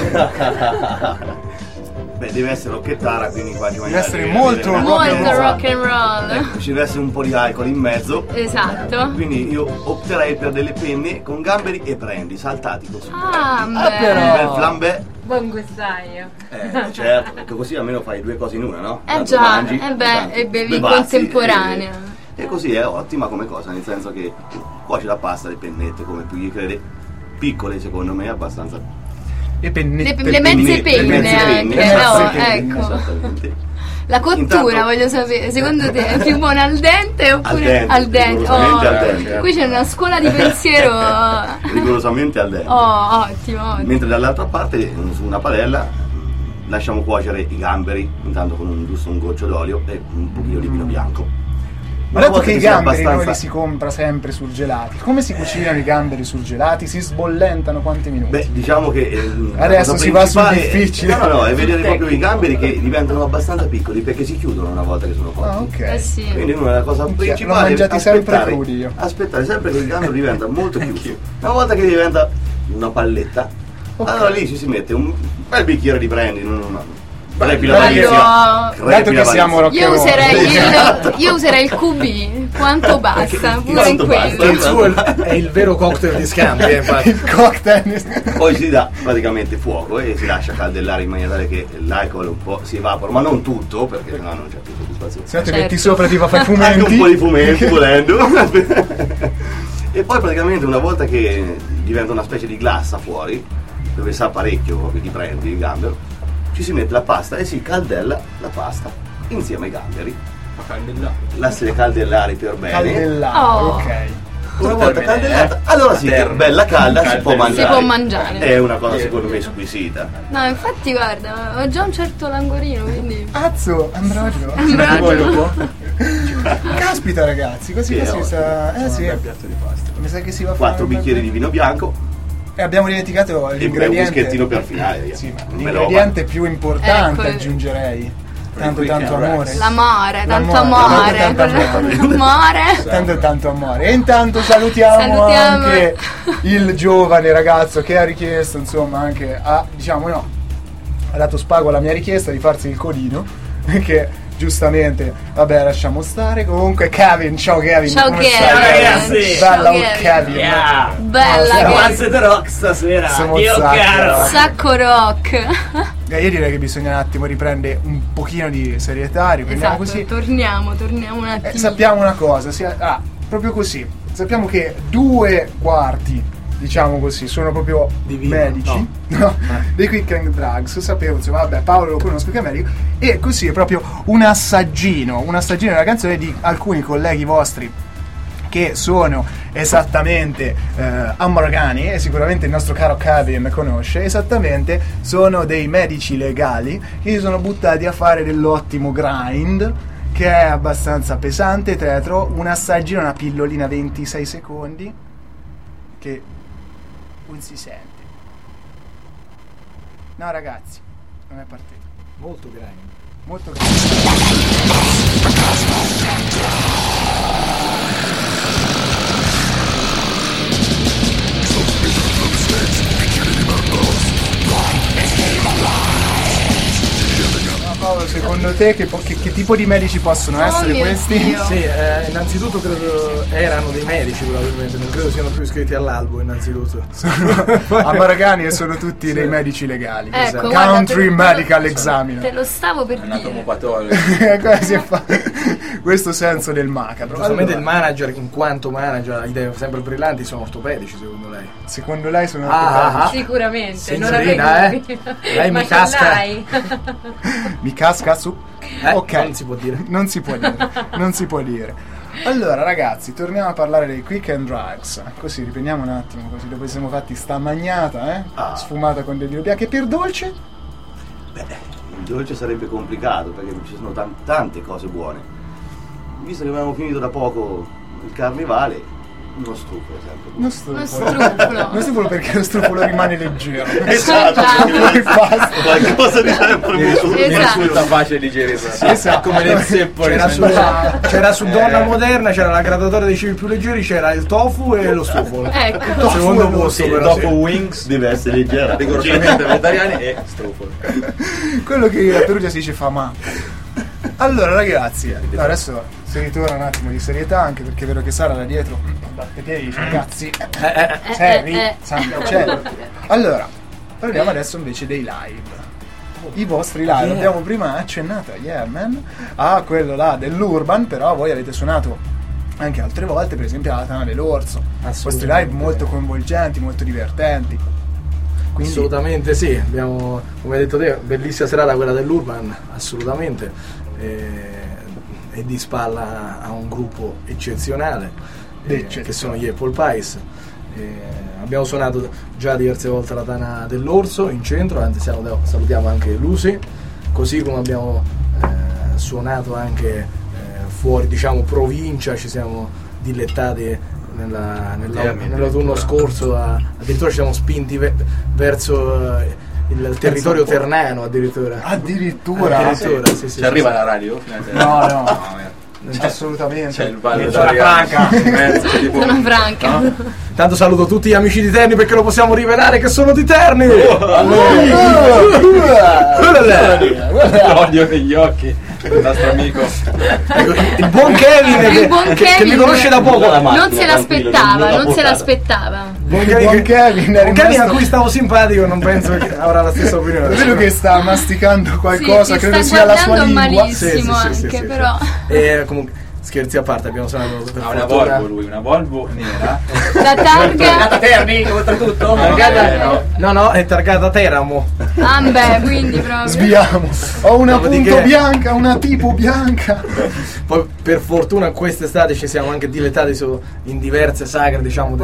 Speaker 7: Beh, deve essere rocchettara, quindi qua ci
Speaker 2: Deve essere molto
Speaker 3: Rock and roll.
Speaker 7: Ecco, ci deve essere un po' di alcol in mezzo.
Speaker 3: Esatto.
Speaker 7: Quindi io opterei per delle penne con gamberi e prendi saltati così.
Speaker 3: Ah,
Speaker 7: Un
Speaker 2: però.
Speaker 7: bel flambè.
Speaker 9: Buon gustaio.
Speaker 7: Certo, ecco, così almeno fai due cose in una, no? Tanto
Speaker 3: Già,
Speaker 7: mangi,
Speaker 3: e
Speaker 7: tanto
Speaker 3: bevi in
Speaker 7: bevazzi,
Speaker 3: contemporanea.
Speaker 7: E così è ottima come cosa, nel senso che cuoci la pasta, le pennette, come puoi credere, piccole secondo me, abbastanza.
Speaker 2: E pennette.
Speaker 3: Le mezze penne anche, no, ecco.
Speaker 7: Esattamente.
Speaker 3: La cottura
Speaker 7: Intanto-
Speaker 3: voglio sapere, secondo te è più buona al dente oppure
Speaker 7: Al dente, rigorosamente al dente.
Speaker 3: Qui c'è una scuola di pensiero.
Speaker 7: Rigorosamente al dente.
Speaker 3: Ottimo.
Speaker 7: Mentre dall'altra parte, su una padella, lasciamo cuocere i gamberi, intanto con giusto un goccio d'olio e un pochino di vino bianco.
Speaker 2: Ho
Speaker 7: Una
Speaker 2: detto
Speaker 7: volta
Speaker 2: che i
Speaker 7: sia
Speaker 2: gamberi noi
Speaker 7: abbastanza-
Speaker 2: li si compra sempre surgelati. Come si cucinano i gamberi surgelati? Si sbollentano quanti minuti?
Speaker 7: Beh, diciamo che la
Speaker 2: Adesso
Speaker 7: cosa
Speaker 2: si va sul
Speaker 7: principale
Speaker 2: difficile.
Speaker 7: No, è vedere proprio i gamberi che diventano abbastanza piccoli perché si chiudono una volta che sono cotti.
Speaker 2: Ok.
Speaker 3: Sì.
Speaker 7: Quindi una della cosa principale
Speaker 2: l'ho mangiati
Speaker 7: è
Speaker 2: sempre
Speaker 7: aspettare,
Speaker 2: crudi io.
Speaker 7: aspettare sempre che il gambero diventa molto chiuso. Una volta che diventa una palletta, allora lì ci si mette un bel bicchiere di brandy, crepi la
Speaker 2: Dato
Speaker 7: malizia.
Speaker 2: dato che siamo rock
Speaker 3: Io
Speaker 2: and roll.
Speaker 3: userei il QB, quanto basta, pure in
Speaker 7: Quanto
Speaker 3: quello.
Speaker 7: basta?
Speaker 4: Il suo è il vero cocktail di scambi, infatti.
Speaker 2: Il cocktail.
Speaker 7: Poi si dà praticamente fuoco e si lascia caldellare in maniera tale che l'alcol un po' si evapora, ma non tutto, perché sennò non c'è più soddisfazione.
Speaker 2: Se no ti
Speaker 3: Certo.
Speaker 2: metti sopra ti fa fare
Speaker 7: Anche
Speaker 2: fumenti.
Speaker 7: un po' di fumenti volendo. E poi praticamente una volta che diventa una specie di glassa fuori, dove sa parecchio proprio ti prendi il gambero, ci si mette la pasta e si caldella la pasta insieme ai gamberi. La si deve caldellare per bene.
Speaker 2: Caldellare,
Speaker 3: Oh.
Speaker 2: ok.
Speaker 7: Una volta caldellata, allora sì, che bella calda, si può mangiare.
Speaker 3: Si può mangiare.
Speaker 7: È una cosa secondo me squisita.
Speaker 3: No, infatti guarda, ho già un certo languorino, quindi.
Speaker 2: Azzo, Ambrogio.
Speaker 3: Ambrogio.
Speaker 2: Caspita ragazzi, così
Speaker 7: Sì,
Speaker 2: si sa.
Speaker 5: Un
Speaker 2: Sì.
Speaker 5: bel piatto di pasta.
Speaker 2: Mi sa che si va a fare
Speaker 7: 4
Speaker 2: un bel-
Speaker 7: bicchieri di vino bianco
Speaker 2: E abbiamo dimenticato
Speaker 7: e un
Speaker 2: l'ingrediente.
Speaker 7: fischettino per finale. via.
Speaker 2: Sì, ma
Speaker 7: Un bel
Speaker 2: l'ingrediente più importante
Speaker 3: Ecco.
Speaker 2: aggiungerei. Tanto
Speaker 5: Weekend
Speaker 2: amore.
Speaker 5: Rex.
Speaker 3: L'amore, tanto
Speaker 2: L'amore,
Speaker 3: amore.
Speaker 2: tanto
Speaker 3: L'amore.
Speaker 2: Tanto amore. E intanto salutiamo anche il giovane ragazzo che ha richiesto, insomma, anche ha dato spago alla mia richiesta di farsi il codino. Che giustamente, vabbè, lasciamo stare. Comunque Kevin, ciao Kevin.
Speaker 3: Ciao
Speaker 2: come
Speaker 3: Kevin.
Speaker 2: stai?
Speaker 3: Ciao,
Speaker 2: ragazzi.
Speaker 3: Ciao,
Speaker 2: Bella
Speaker 3: Kevin.
Speaker 2: Kevin.
Speaker 10: Yeah.
Speaker 3: Bella
Speaker 2: Siamo
Speaker 3: che
Speaker 10: Avanza the rock stasera.
Speaker 2: Siamo
Speaker 10: Io
Speaker 2: sacco.
Speaker 10: caro.
Speaker 3: sacco rock.
Speaker 2: Io direi che bisogna un attimo riprendere un pochino di serietà, riprendiamo
Speaker 3: Esatto,
Speaker 2: così.
Speaker 3: torniamo un attimo.
Speaker 2: Sappiamo una cosa, proprio così. Sappiamo che 2/4, diciamo così, sono proprio
Speaker 4: Di vino,
Speaker 2: medici, no, dei Quick and Drugs. Sapevo, insomma, vabbè, Paolo lo conosco che è medico. E così è proprio un assaggino della canzone di alcuni colleghi vostri che sono esattamente americani, e sicuramente il nostro caro Kevin conosce. Esattamente, sono dei medici legali che si sono buttati a fare dell'ottimo grind, che è abbastanza pesante. Tra l'altro, un assaggino, una pillolina 26 secondi che non si sente. No ragazzi, non è partito.
Speaker 4: Molto grande.
Speaker 2: Molto te che tipo di medici possono essere questi?
Speaker 3: Dio.
Speaker 4: Sì, innanzitutto credo erano dei medici probabilmente, non credo siano più iscritti all'albo innanzitutto.
Speaker 2: A Maragani sono tutti dei medici legali.
Speaker 3: Ecco,
Speaker 2: Country
Speaker 3: guarda,
Speaker 2: Medical Examiner.
Speaker 3: Te lo stavo per dire.
Speaker 5: Anatomopatologo.
Speaker 2: Questo senso del macabro.
Speaker 4: Giustamente
Speaker 2: Allora,
Speaker 4: il manager, in quanto manager, ha idee sempre brillanti, sono ortopedici secondo lei.
Speaker 2: secondo lei sono ortopedici?
Speaker 9: Sicuramente, non
Speaker 4: Signorina,
Speaker 9: avevi dubbi.
Speaker 4: Lei
Speaker 9: Ma
Speaker 4: mi
Speaker 9: ce
Speaker 4: casca.
Speaker 9: l'hai?
Speaker 2: Mi casca su. Ok.
Speaker 4: Non si può dire.
Speaker 2: Non si può dire. Non si può dire. Allora ragazzi, torniamo a parlare dei quick and drugs. Così riprendiamo un attimo, così dopo siamo fatti sta magnata, sfumata con del vino bianco. E per dolce?
Speaker 7: Beh, il dolce sarebbe complicato perché ci sono tante cose buone. Visto che abbiamo finito da poco il carnevale, uno strufolo sempre.
Speaker 2: Uno strufolo perché lo strufolo rimane leggero.
Speaker 7: Esatto, qualcosa di sempre molto
Speaker 5: Risulta facile digerire.
Speaker 2: Esatto.
Speaker 5: Come nel zeppo.
Speaker 4: C'era su Donna Moderna, c'era la graduatoria dei cibi più leggeri, c'era il tofu e lo strufolo.
Speaker 3: Ecco.
Speaker 4: Secondo posto però.
Speaker 5: Dopo Wings
Speaker 7: deve essere leggera.
Speaker 5: rigorosamente vegetariani e strufolo.
Speaker 2: Quello che a Perugia si dice fama. Allora ragazzi, adesso si ritorna un attimo di serietà, anche perché è vero che Sara da dietro batte piedi, dice ragazzi, seri, sangue cielo. Allora, parliamo adesso invece dei live. I vostri live, abbiamo prima accennato a Yeah Man, a quello là dell'Urban, però voi avete suonato anche altre volte, per esempio alla Tana dell'Orso. Vostri live molto coinvolgenti, molto divertenti. Quindi,
Speaker 4: assolutamente sì, abbiamo, come hai detto te, bellissima serata quella dell'Urban, assolutamente, e di spalla a un gruppo eccezionale, che sono gli Apple Pies. Abbiamo suonato già diverse volte alla Tana dell'Orso in centro, anzi salutiamo anche Lucy, così come abbiamo suonato anche fuori, diciamo provincia, ci siamo dilettati nell'autunno scorso, addirittura ci siamo spinti verso il territorio ternano addirittura sì,
Speaker 5: Ci arriva la radio?
Speaker 2: no. Assolutamente.
Speaker 5: C'è il Valle
Speaker 2: Zona Franca.
Speaker 3: Zona Franca.
Speaker 4: no? Intanto saluto tutti gli amici di Terni perché lo possiamo rivelare che sono di Terni.
Speaker 5: L'odio negli occhi del nostro amico,
Speaker 4: il buon Kevin che mi conosce da poco.
Speaker 3: Non se l'aspettava.
Speaker 2: Buon Kevin
Speaker 4: a cui stavo simpatico, non penso che avrà la stessa opinione.
Speaker 2: Vedo che sta masticando qualcosa,
Speaker 3: Sì,
Speaker 2: credo
Speaker 3: sta
Speaker 2: sia la sua lingua.
Speaker 3: malissimo
Speaker 4: Sì.
Speaker 3: però.
Speaker 4: E comunque scherzi a parte, abbiamo suonato per
Speaker 5: una
Speaker 4: fortuna.
Speaker 5: Volvo lui, una Volvo nera.
Speaker 3: La targa.
Speaker 6: Terni, oltretutto?
Speaker 4: No, è targata Teramo.
Speaker 3: Beh, quindi proprio.
Speaker 2: Sbiamo. Ho una
Speaker 4: Dopodiché-
Speaker 2: punto bianca, una tipo bianca.
Speaker 4: Poi per fortuna quest'estate ci siamo anche dilettati in diverse sagre, diciamo,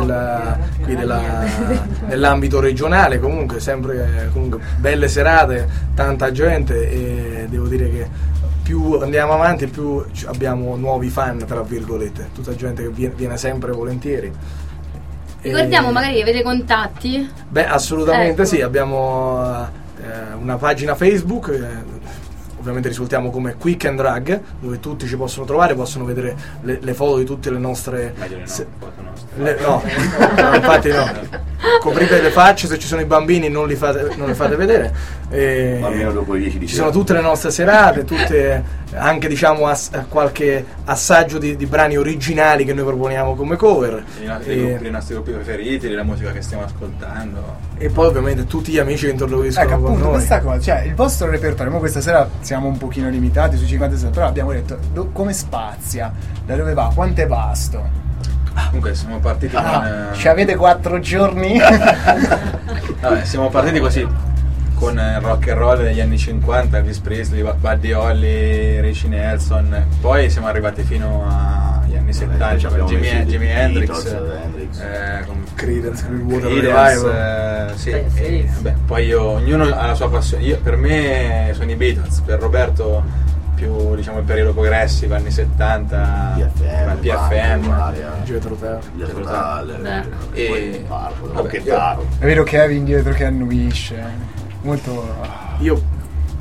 Speaker 4: nell'ambito regionale, comunque sempre belle serate, tanta gente, e devo dire che più andiamo avanti più abbiamo nuovi fan, tra virgolette, tutta gente che viene sempre volentieri.
Speaker 3: Ricordiamo magari che avete contatti.
Speaker 4: Beh, assolutamente
Speaker 3: Ecco.
Speaker 4: sì, abbiamo una pagina Facebook, ovviamente risultiamo come Quick and Drag, dove tutti ci possono trovare, possono vedere le foto di tutte le nostre... No, infatti no. Coprite le facce, se ci sono i bambini non le fate vedere.
Speaker 7: Almeno dopo i 10
Speaker 4: Ci sono tutte le nostre serate, tutte anche diciamo qualche assaggio di brani originali che noi proponiamo come cover.
Speaker 5: I nostri gruppi preferiti, la musica che stiamo ascoltando.
Speaker 4: E poi ovviamente tutti gli amici che interloquiscono
Speaker 2: Ecco,
Speaker 4: con
Speaker 2: appunto,
Speaker 4: noi.
Speaker 2: questa cosa, cioè il vostro repertorio, questa sera siamo un pochino limitati sui 56, però abbiamo detto come spazia, da dove va, quanto è vasto.
Speaker 5: Comunque siamo partiti
Speaker 2: Ci avete 4 giorni?
Speaker 5: Vabbè, siamo partiti così con rock and roll degli anni 50, Elvis Presley, Buddy Holly, Richie Nelson, poi siamo arrivati fino agli anni 70 con Jimi Hendrix, con
Speaker 4: Creedence Revival.
Speaker 5: sì, vabbè, poi ognuno ha la sua passione. Per me sono i Beatles, per Roberto più diciamo il periodo progressivo, anni 70, PFM,
Speaker 4: Jethro Tull.
Speaker 5: e
Speaker 2: È vero Kevin dietro che annuisce, molto...
Speaker 4: Io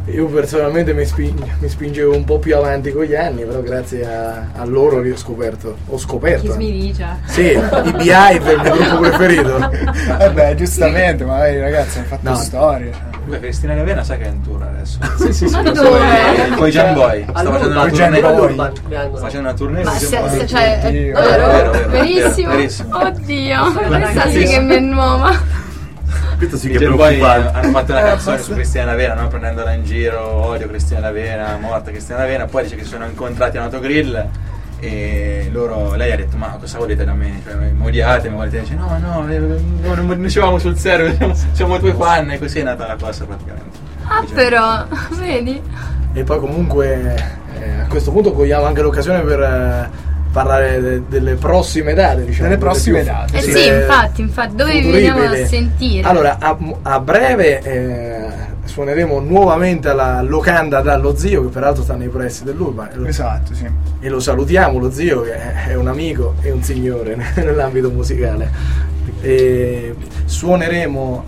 Speaker 4: Io personalmente mi spingevo un po' più avanti con gli anni, però grazie a loro ho scoperto.
Speaker 3: Chi smiricia.
Speaker 4: Sì, i Beehive è il mio gruppo preferito.
Speaker 2: Beh, giustamente, magari ragazzi hanno fatto storie.
Speaker 5: Beh, Cristina D'Avena sa che è in tour adesso.
Speaker 4: Sì.
Speaker 3: Ma dove?
Speaker 5: Con i Jam Boy. Sta facendo una tournée.
Speaker 3: Ma
Speaker 5: Vero,
Speaker 3: verissimo. Oddio, questa sì che mi è nuova.
Speaker 7: Questo sì
Speaker 5: I
Speaker 7: che
Speaker 5: Jam
Speaker 7: è
Speaker 5: Boy
Speaker 7: preoccupante.
Speaker 5: hanno fatto una canzone su Cristina D'Avena, no? Prendendola in giro, odio Cristina D'Avena, morta Cristina D'Avena. Poi dice che si sono incontrati all'autogrill e lei ha detto: ma cosa volete da me? Cioè, mi odiate, mi volete? Dice: no, non dicevamo sul serio, siamo tuoi fan. E così è nata la cosa praticamente.
Speaker 3: Però, vedi?
Speaker 4: E poi comunque a questo punto cogliamo anche l'occasione per parlare delle prossime date, diciamo.
Speaker 2: Delle prossime date.
Speaker 3: Sì, infatti, dove vi veniamo a sentire?
Speaker 4: Allora, a breve suoneremo nuovamente alla Locanda dallo zio, che peraltro sta nei pressi dell'Urban.
Speaker 2: Esatto, sì.
Speaker 4: E lo salutiamo, lo zio, che è un amico e un signore nell'ambito musicale. E suoneremo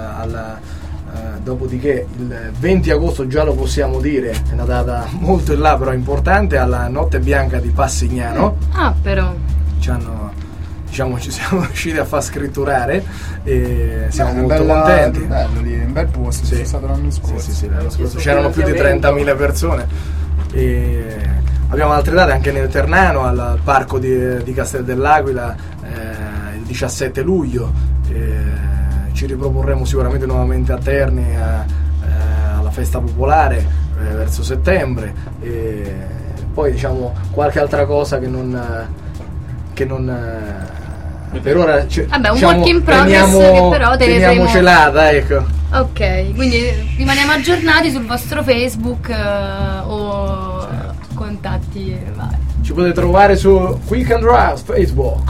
Speaker 4: dopodiché il 20 agosto, già lo possiamo dire, è una data molto in là però importante, alla Notte Bianca di Passignano.
Speaker 3: Però
Speaker 4: Ci siamo riusciti a far scritturare e siamo molto contenti.
Speaker 2: Bello lì, un bel posto,
Speaker 4: Sì.
Speaker 2: è stato l'anno scorso.
Speaker 4: Sì, l'anno scorso c'erano più di 30.000 persone. E abbiamo altre date anche nel Ternano, al parco di Castel dell'Aquila, il 17 luglio. Ci riproporremo sicuramente nuovamente a Terni alla festa popolare verso settembre, e poi diciamo qualche altra cosa che non per ora
Speaker 3: vabbè, un
Speaker 4: diciamo,
Speaker 3: work in progress che però
Speaker 4: teniamo celata, ecco.
Speaker 3: Ok, quindi rimaniamo aggiornati sul vostro Facebook o contatti vari.
Speaker 4: Ci potete trovare su Quick and Rush Facebook.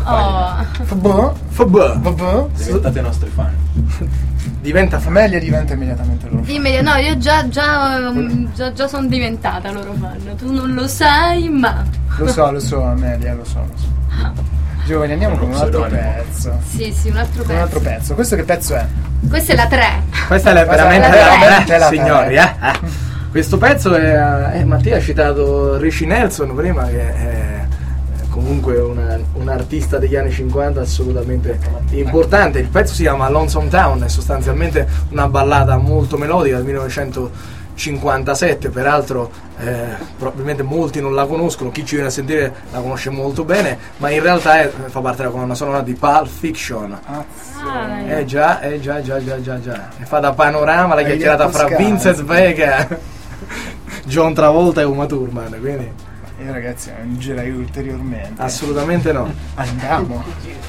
Speaker 2: Vabbè.
Speaker 5: Diventate nostri fan.
Speaker 4: Diventa
Speaker 2: Amelia diventa immediatamente loro fan.
Speaker 3: No, io già sono diventata loro fan. Tu non lo sai, ma
Speaker 2: Lo so, Amelia, lo so. Giovani, andiamo con un altro pezzo.
Speaker 3: Sì, un altro pezzo.
Speaker 2: Un altro pezzo. Questo che pezzo è?
Speaker 3: Questa è la 3.
Speaker 4: Questa è veramente
Speaker 2: veramente la
Speaker 4: signori, Questo pezzo è Mattia ha citato Richie Nelson prima, che è comunque un artista degli anni 50 assolutamente importante. Il pezzo si chiama Lonesome Town, è sostanzialmente una ballata molto melodica del 1957, peraltro probabilmente molti non la conoscono, chi ci viene a sentire la conosce molto bene, ma in realtà fa parte della colonna sonora di Pulp Fiction. Già. E fa da panorama la chiacchierata fra Vincent Vega, John Travolta e Uma Thurman, quindi
Speaker 2: io ragazzi non girerei ulteriormente.
Speaker 4: assolutamente no.
Speaker 2: Andiamo.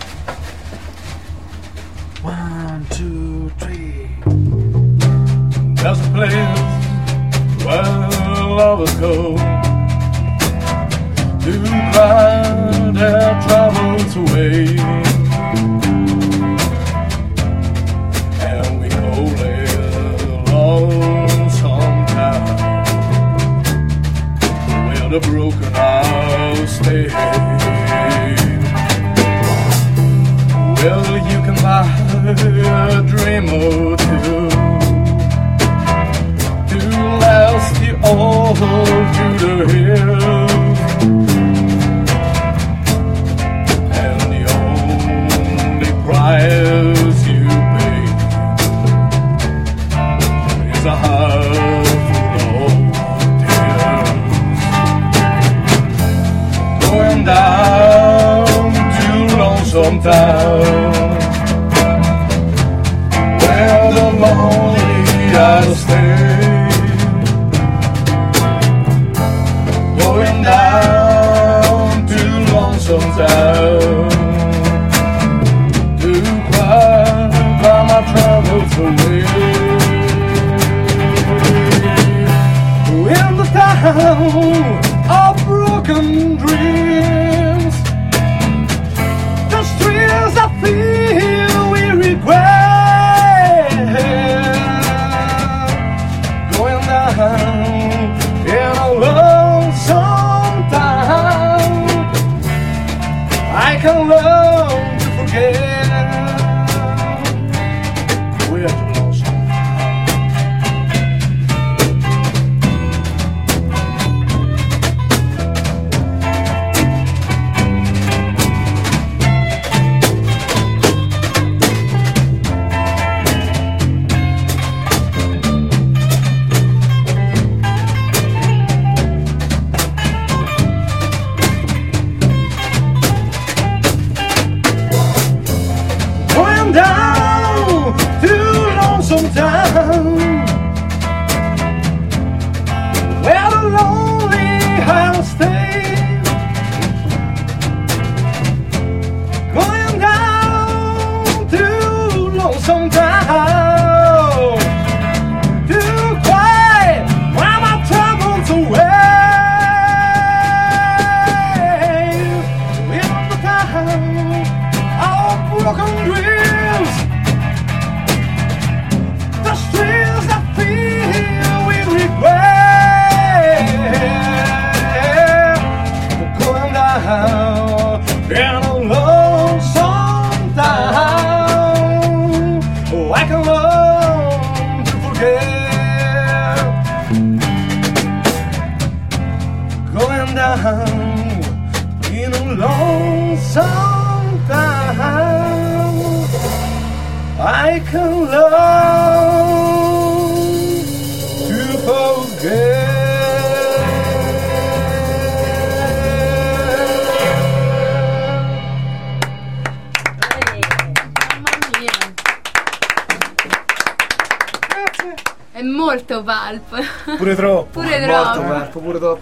Speaker 5: 1, 2, 3.
Speaker 8: There's a place where lovers go to cry their troubles away, and we call it Lonesome Town, where the broken hearts stay. Well, you can buy a dream or two to last you all through the hills, and the only price you pay is a heart full of tears. Going down to Lonesome Town, where the lonely are stay. Going down to Lonesome Town to cry by my troubles away. In the town of broken dreams, the streets I feel we regret. Going down in a lonesome town, I can learn to forget. We're lonesome. time, been a long time. I can learn to forget.
Speaker 3: È molto pulp.
Speaker 2: Pure troppo.
Speaker 3: Pure
Speaker 4: Molto
Speaker 3: troppo.
Speaker 4: Marco, pure troppo.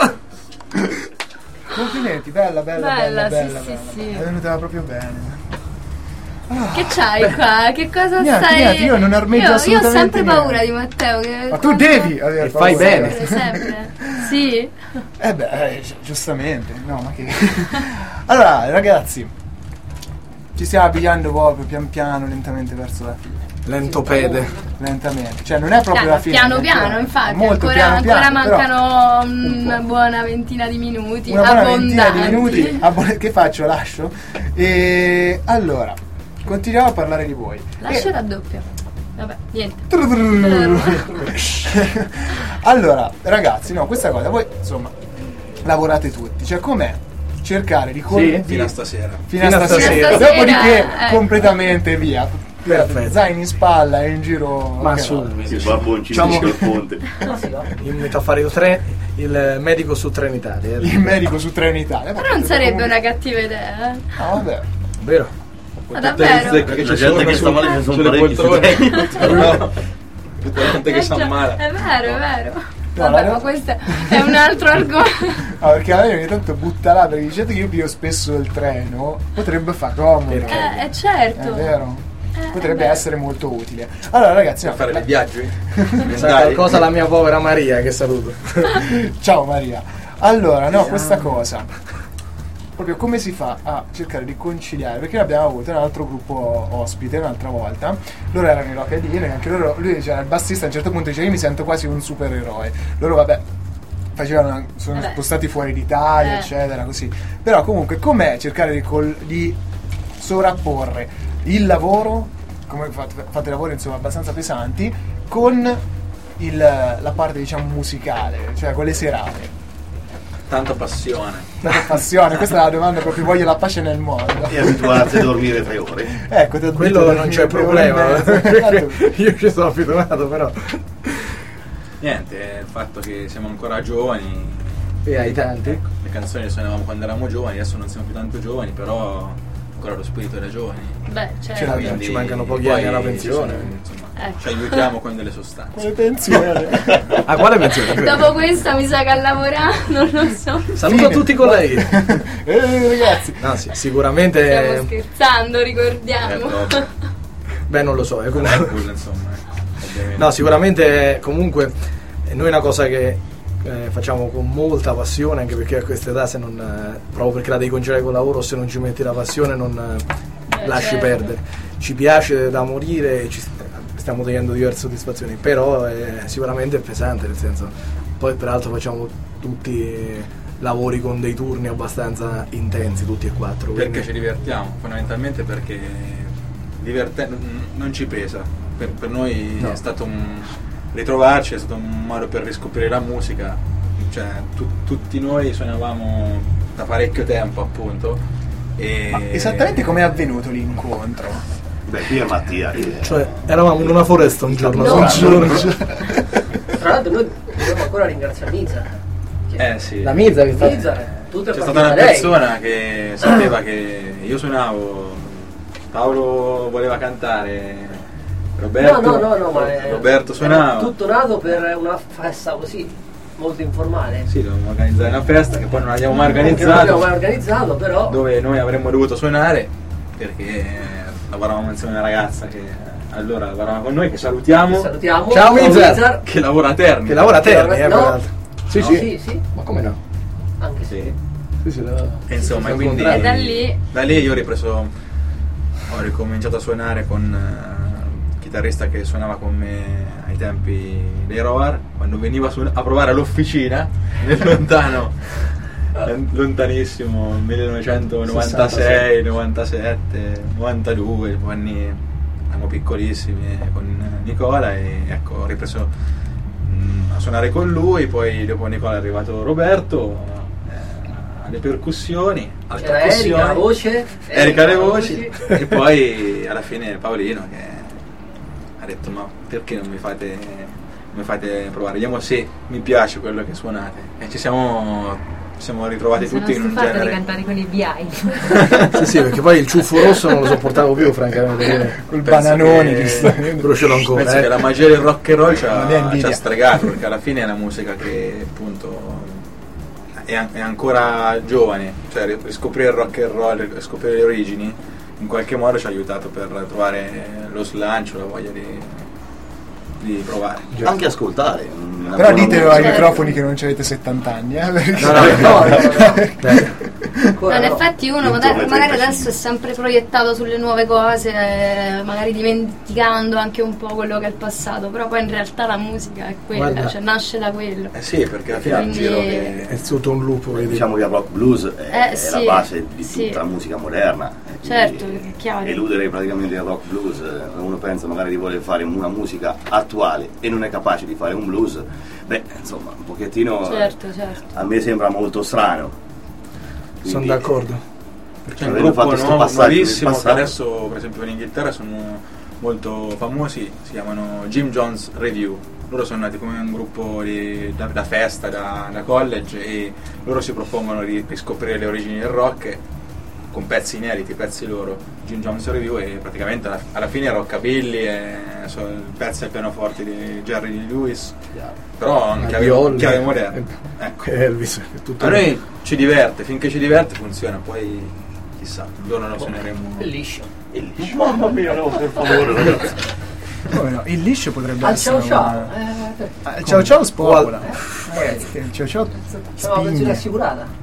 Speaker 2: Complimenti, bella.
Speaker 3: Sì.
Speaker 2: È venuta proprio bene.
Speaker 3: Che c'hai qua? Che cosa
Speaker 2: Niente,
Speaker 3: stai?
Speaker 2: niente, io non armeggio
Speaker 3: Io ho
Speaker 2: assolutamente
Speaker 3: sempre paura
Speaker 2: niente.
Speaker 3: di Matteo.
Speaker 2: Ma tu devi avere
Speaker 4: E fai
Speaker 2: paura.
Speaker 4: bene.
Speaker 3: Sempre. Sì.
Speaker 2: Giustamente. No, ma che... Allora, ragazzi, ci stiamo avviando proprio pian piano, lentamente verso la fine.
Speaker 4: Lentopede.
Speaker 2: Lentamente, cioè non è proprio la fine.
Speaker 3: Piano
Speaker 2: è
Speaker 3: piano, infatti,
Speaker 2: molto
Speaker 3: ancora
Speaker 2: piano,
Speaker 3: mancano
Speaker 2: un
Speaker 3: una
Speaker 2: po'.
Speaker 3: buona ventina di minuti.
Speaker 2: Una buona ventina di
Speaker 3: abbondanti.
Speaker 2: minuti. Che faccio? Lascio? E allora, continuiamo a parlare di voi.
Speaker 3: Lascio il raddoppio. Vabbè, niente.
Speaker 2: Allora, ragazzi, no, questa cosa, voi insomma lavorate tutti, cioè com'è cercare di
Speaker 5: Fino a stasera.
Speaker 2: fino a stasera. Dopodiché completamente via.
Speaker 4: Perfetto.
Speaker 2: Zaini in spalla e in giro.
Speaker 4: Ma
Speaker 2: che
Speaker 4: su,
Speaker 2: roba.
Speaker 7: Il barboncino
Speaker 4: Diciamo-
Speaker 7: sul ponte.
Speaker 4: Io mi metto a fare il medico su Trenitalia.
Speaker 2: Il medico su Trenitalia.
Speaker 3: Però non sarebbe una cattiva idea,
Speaker 2: No, vabbè.
Speaker 4: Vero?
Speaker 3: Ma davvero?
Speaker 7: La gente che sta male ci sono
Speaker 5: sulle
Speaker 7: parecchi
Speaker 5: poltrone.
Speaker 7: studenti.
Speaker 5: No. Tutta la gente che sta
Speaker 3: già,
Speaker 5: male.
Speaker 3: È vero.
Speaker 2: No,
Speaker 3: Vabbè,
Speaker 2: la-
Speaker 3: ma questo è un altro argomento.
Speaker 2: Ah, perché a me ogni tanto butta là, perché dicete che io piglio spesso il treno, potrebbe far comodo.
Speaker 3: Certo.
Speaker 2: È vero. Potrebbe
Speaker 3: beh.
Speaker 2: essere molto utile. Allora, ragazzi,
Speaker 5: Per
Speaker 2: no,
Speaker 5: fare dei viaggi?
Speaker 4: Sa qualcosa la mia povera Maria, che saluto.
Speaker 2: ciao Maria. Allora, no, questa cosa. Proprio come si fa a cercare di conciliare? Perché noi abbiamo avuto un altro gruppo ospite un'altra volta. Loro erano i Rocadine, anche loro, lui diceva, il bassista a un certo punto diceva, io mi sento quasi un supereroe. Loro, vabbè, sono
Speaker 3: Vabbè.
Speaker 2: spostati fuori d'Italia, eccetera, così. Però comunque, com'è cercare di sovrapporre il lavoro, come fate lavori insomma abbastanza pesanti, con la parte diciamo musicale, cioè con le serate?
Speaker 5: Tanta passione.
Speaker 2: La passione, questa è la domanda proprio, voglio la pace nel mondo.
Speaker 7: E abituarsi a dormire 3 ore.
Speaker 2: Ecco, ti ho
Speaker 4: Quello
Speaker 2: detto,
Speaker 4: non c'è
Speaker 2: tre ore e
Speaker 4: problema.
Speaker 2: mezza.
Speaker 4: Io ci sono abituato, però.
Speaker 5: Niente, il fatto che siamo ancora giovani.
Speaker 4: E hai tanti.
Speaker 5: Le canzoni le suonavamo quando eravamo giovani, adesso non siamo più tanto giovani, però ancora lo spirito era giovani.
Speaker 3: Beh,
Speaker 2: Ce
Speaker 3: certo.
Speaker 2: l'abbiamo.
Speaker 5: Quindi
Speaker 4: ci mancano pochi
Speaker 5: poi
Speaker 4: anni alla pensione.
Speaker 5: Insomma,
Speaker 3: Ecco.
Speaker 5: ci aiutiamo con delle sostanze.
Speaker 2: Come pensione.
Speaker 4: A quale pensione?
Speaker 3: Dopo questa mi sa che a lavorare non lo so.
Speaker 4: Saluto a tutti i colleghi.
Speaker 2: Ragazzi,
Speaker 4: No, sì,
Speaker 3: Stiamo
Speaker 4: sicuramente.
Speaker 3: scherzando, ricordiamo.
Speaker 5: Proprio.
Speaker 4: Beh, non lo so.
Speaker 5: Con Apple, insomma. Ovviamente.
Speaker 4: No, sicuramente comunque noi una cosa che facciamo con molta passione, anche perché a questa età, se non proprio perché la devi conciliare col lavoro, se non ci metti la passione non lasci
Speaker 3: certo.
Speaker 4: perdere. Ci piace da morire e ci stiamo togliendo diverse soddisfazioni, però sicuramente è pesante, nel senso, poi peraltro facciamo tutti lavori con dei turni abbastanza intensi, tutti e quattro.
Speaker 5: Perché ci divertiamo, fondamentalmente perché non ci pesa. Per noi
Speaker 4: No.
Speaker 5: è stato ritrovarci, è stato un modo per riscoprire la musica. Cioè, tutti noi suonavamo da parecchio tempo, appunto. E
Speaker 2: ma esattamente com'è avvenuto l'incontro?
Speaker 7: Beh, qui è Mattia.
Speaker 4: Cioè, eravamo in una foresta un giorno.
Speaker 6: No.
Speaker 4: un giorno.
Speaker 6: Tra l'altro noi dobbiamo ancora ringraziare Miza.
Speaker 5: sì.
Speaker 4: La Miza che sta.
Speaker 6: Miza, tutto è
Speaker 5: C'è
Speaker 6: partito
Speaker 5: stata una
Speaker 6: da lei.
Speaker 5: persona che sapeva che io suonavo, Paolo voleva cantare, Roberto,
Speaker 6: No, ma
Speaker 5: Roberto
Speaker 6: era
Speaker 5: suonava.
Speaker 6: tutto nato per una festa così, molto informale.
Speaker 5: Sì, dovevamo organizzare una festa che poi non abbiamo mai
Speaker 6: Che non abbiamo mai
Speaker 5: organizzato,
Speaker 6: organizzato, però.
Speaker 5: dove noi avremmo dovuto suonare perché lavoravamo insieme a una ragazza che allora lavorava con noi, che salutiamo,
Speaker 6: Salutiamo.
Speaker 4: Ciao, Miza.
Speaker 5: che lavora a Terni.
Speaker 4: Che lavora a Terni,
Speaker 6: No.
Speaker 4: peraltro. Sì,
Speaker 6: No,
Speaker 4: sì.
Speaker 6: sì.
Speaker 4: Ma come no?
Speaker 6: Anche se.
Speaker 5: Sì.
Speaker 4: Sì, sì,
Speaker 5: E insomma,
Speaker 4: Siamo
Speaker 5: quindi
Speaker 4: incontrati.
Speaker 3: Da lì-
Speaker 5: io ho ricominciato a suonare con il chitarrista che suonava con me ai tempi dei Roar, quando veniva a provare all'officina nel lontanissimo 1996, 97, 92, anni eravamo piccolissimi con Nicola, e ecco, ho ripreso a suonare con lui. Poi dopo Nicola è arrivato Roberto, le percussioni,
Speaker 6: c'era Erika la voce,
Speaker 5: Erika le voci e poi alla fine Paolino che ha detto ma perché non mi fate provare, vediamo se mi piace quello che suonate, e ci siamo ritrovati tutti in un genere
Speaker 9: di cantare con i BI.
Speaker 4: sì, perché poi il ciuffo rosso non lo sopportavo più, francamente.
Speaker 2: Col bananone,
Speaker 4: però ce l'ho ancora.
Speaker 5: Penso che la magia del rock and roll ci ha stregato, perché alla fine è una musica che appunto è ancora giovane, cioè riscoprire il rock and roll, scoprire le origini in qualche modo ci ha aiutato per trovare lo slancio, la voglia di provare.
Speaker 7: Anche ascoltare.
Speaker 2: Però ditelo ai microfoni che non avete 70 anni,
Speaker 3: No, in effetti uno magari adesso è sempre proiettato sulle nuove cose, magari dimenticando anche un po' quello che è il passato, però poi in realtà la musica è quella, cioè nasce da quello.
Speaker 5: Sì, perché alla fine
Speaker 3: quindi,
Speaker 4: è tutto un loop.
Speaker 7: Diciamo che il rock blues è
Speaker 3: sì,
Speaker 7: la base di
Speaker 3: sì,
Speaker 7: tutta la musica moderna.
Speaker 3: Certo, è chiaro.
Speaker 7: Eludere praticamente il rock blues, uno pensa magari di voler fare una musica attuale e non è capace di fare un blues, beh insomma un pochettino
Speaker 3: certo.
Speaker 7: A me sembra molto strano.
Speaker 4: Sono d'accordo.
Speaker 5: C'è un gruppo nuovissimo che adesso per esempio in Inghilterra sono molto famosi, si chiamano Jim Jones Review. Loro sono nati come un gruppo da festa, da college, e loro si propongono di scoprire le origini del rock con pezzi inediti, pezzi loro. Jim Jones Review, e praticamente alla fine è rockabilly, il pezzo al pianoforte di Jerry Lee Lewis, però in chiave moderna. Ecco.
Speaker 4: Elvis, tutto
Speaker 5: a noi ci diverte, finché ci diverte funziona, poi chissà, un giorno lo suoneremo.
Speaker 6: È liscio.
Speaker 7: Mamma mia, no, per favore ragazzi.
Speaker 2: Come no? Il liscio potrebbe
Speaker 6: Al
Speaker 2: essere
Speaker 6: ciao
Speaker 2: il ciao spopola. Il ciao
Speaker 6: c'è una pensione assicurata.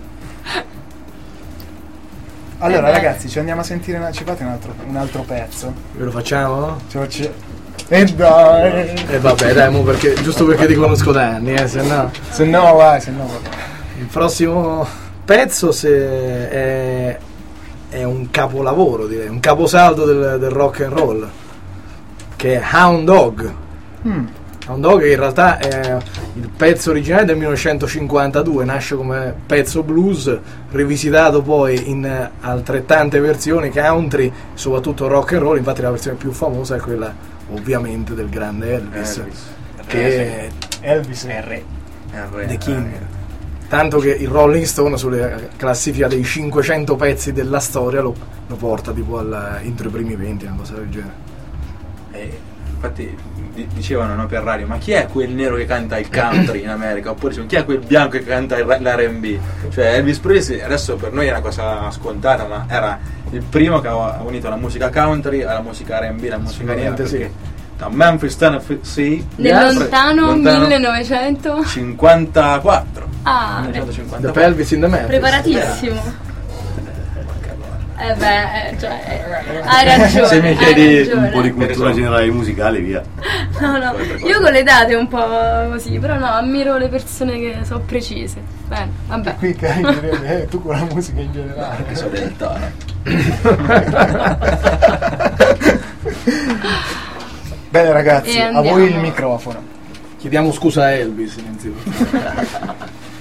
Speaker 2: Allora ragazzi, ci andiamo a sentire ci fate un altro pezzo?
Speaker 4: Ve lo facciamo?
Speaker 2: E dai!
Speaker 4: E vabbè dai, perché, giusto perché ti conosco da anni, se no il prossimo pezzo è un capolavoro, direi, un caposaldo del rock and roll, che è Hound Dog. Hound Dog in realtà è il pezzo originale del 1952, nasce come pezzo blues, rivisitato poi in altrettante versioni country, soprattutto rock and roll. Infatti la versione più famosa è quella ovviamente del grande Elvis. Che
Speaker 2: Elvis è re.
Speaker 4: The King. Tanto che il Rolling Stone sulle classifica dei 500 pezzi della storia lo porta tipo entro i primi 20, una cosa del genere.
Speaker 5: Infatti dicevano per radio, ma chi è quel nero che canta il country in America? Oppure dicevano, chi è quel bianco che canta l'R&B? Cioè Elvis Presley adesso per noi è una cosa scontata, ma era il primo che ha unito la musica country alla musica R&B, la musica nera,
Speaker 4: sì.
Speaker 5: Da Memphis, Tennessee,
Speaker 3: nel lontano 1954.
Speaker 5: 1954.
Speaker 4: The Pelvis in the Memphis.
Speaker 3: Preparatissimo. Hai ragione.
Speaker 5: Se mi chiedi
Speaker 7: un po' di cultura generale musicale, via.
Speaker 3: No, io con le date un po' così, però no, ammiro le persone che sono precise. Bene, vabbè.
Speaker 2: Qui Cari direbbe, tu con la musica in generale.
Speaker 5: Che so del tono.
Speaker 2: Bene ragazzi, a voi il microfono.
Speaker 4: Chiediamo scusa a Elvis innanzitutto.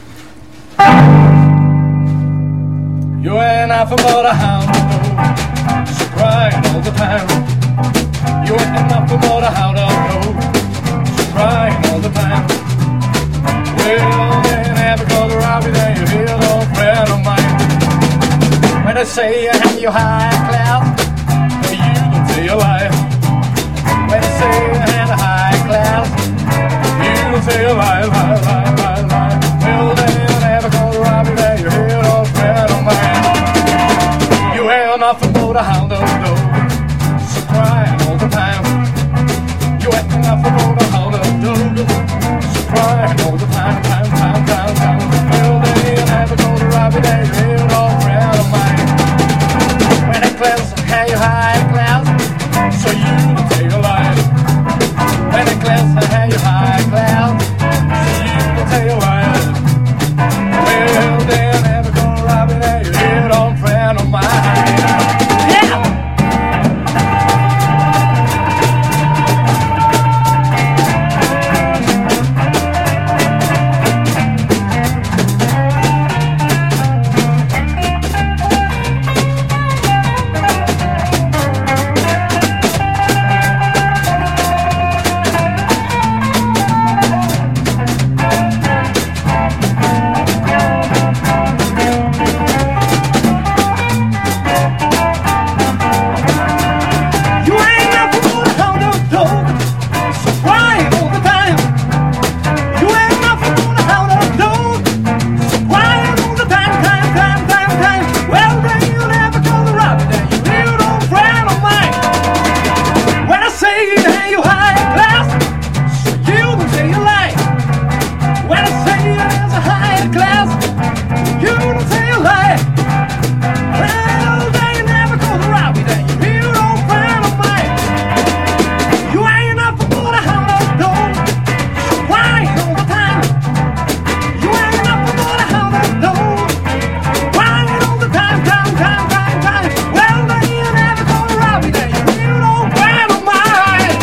Speaker 4: You ain't nothing but a hound dog, so crying all the time. You ain't nothing but a hound dog, so crying all the time. Well, they never go to rob you, then you hear no friend of mine. When they say you hang your high cloud, you don't say a lie. When they say you hang a high cloud, you don't say a lie, lie, lie, lie, lie. Well, they never go to rob you, then you hear no friend of mine. You ain't nothing but a hound dog, so crying all the time. You ain't nothing but a hound dog, so crying all the time, time, time, time, time. Well, they never go to rob you, they hear no friend of mine. When the clouds hang you high clouds, so you don't take a lie. When the clouds hang you high clouds, so you don't take a lie. Well, they never go to rob you, they hear no friend of mine. Yeah!
Speaker 8: You don't tell your lie. Well, they never gonna rob me then. You don't find a mind. You ain't up for the house door. Why all the time? You ain't up for the house door. Why all the time? Well, they never gonna rob me then. You don't find a mind.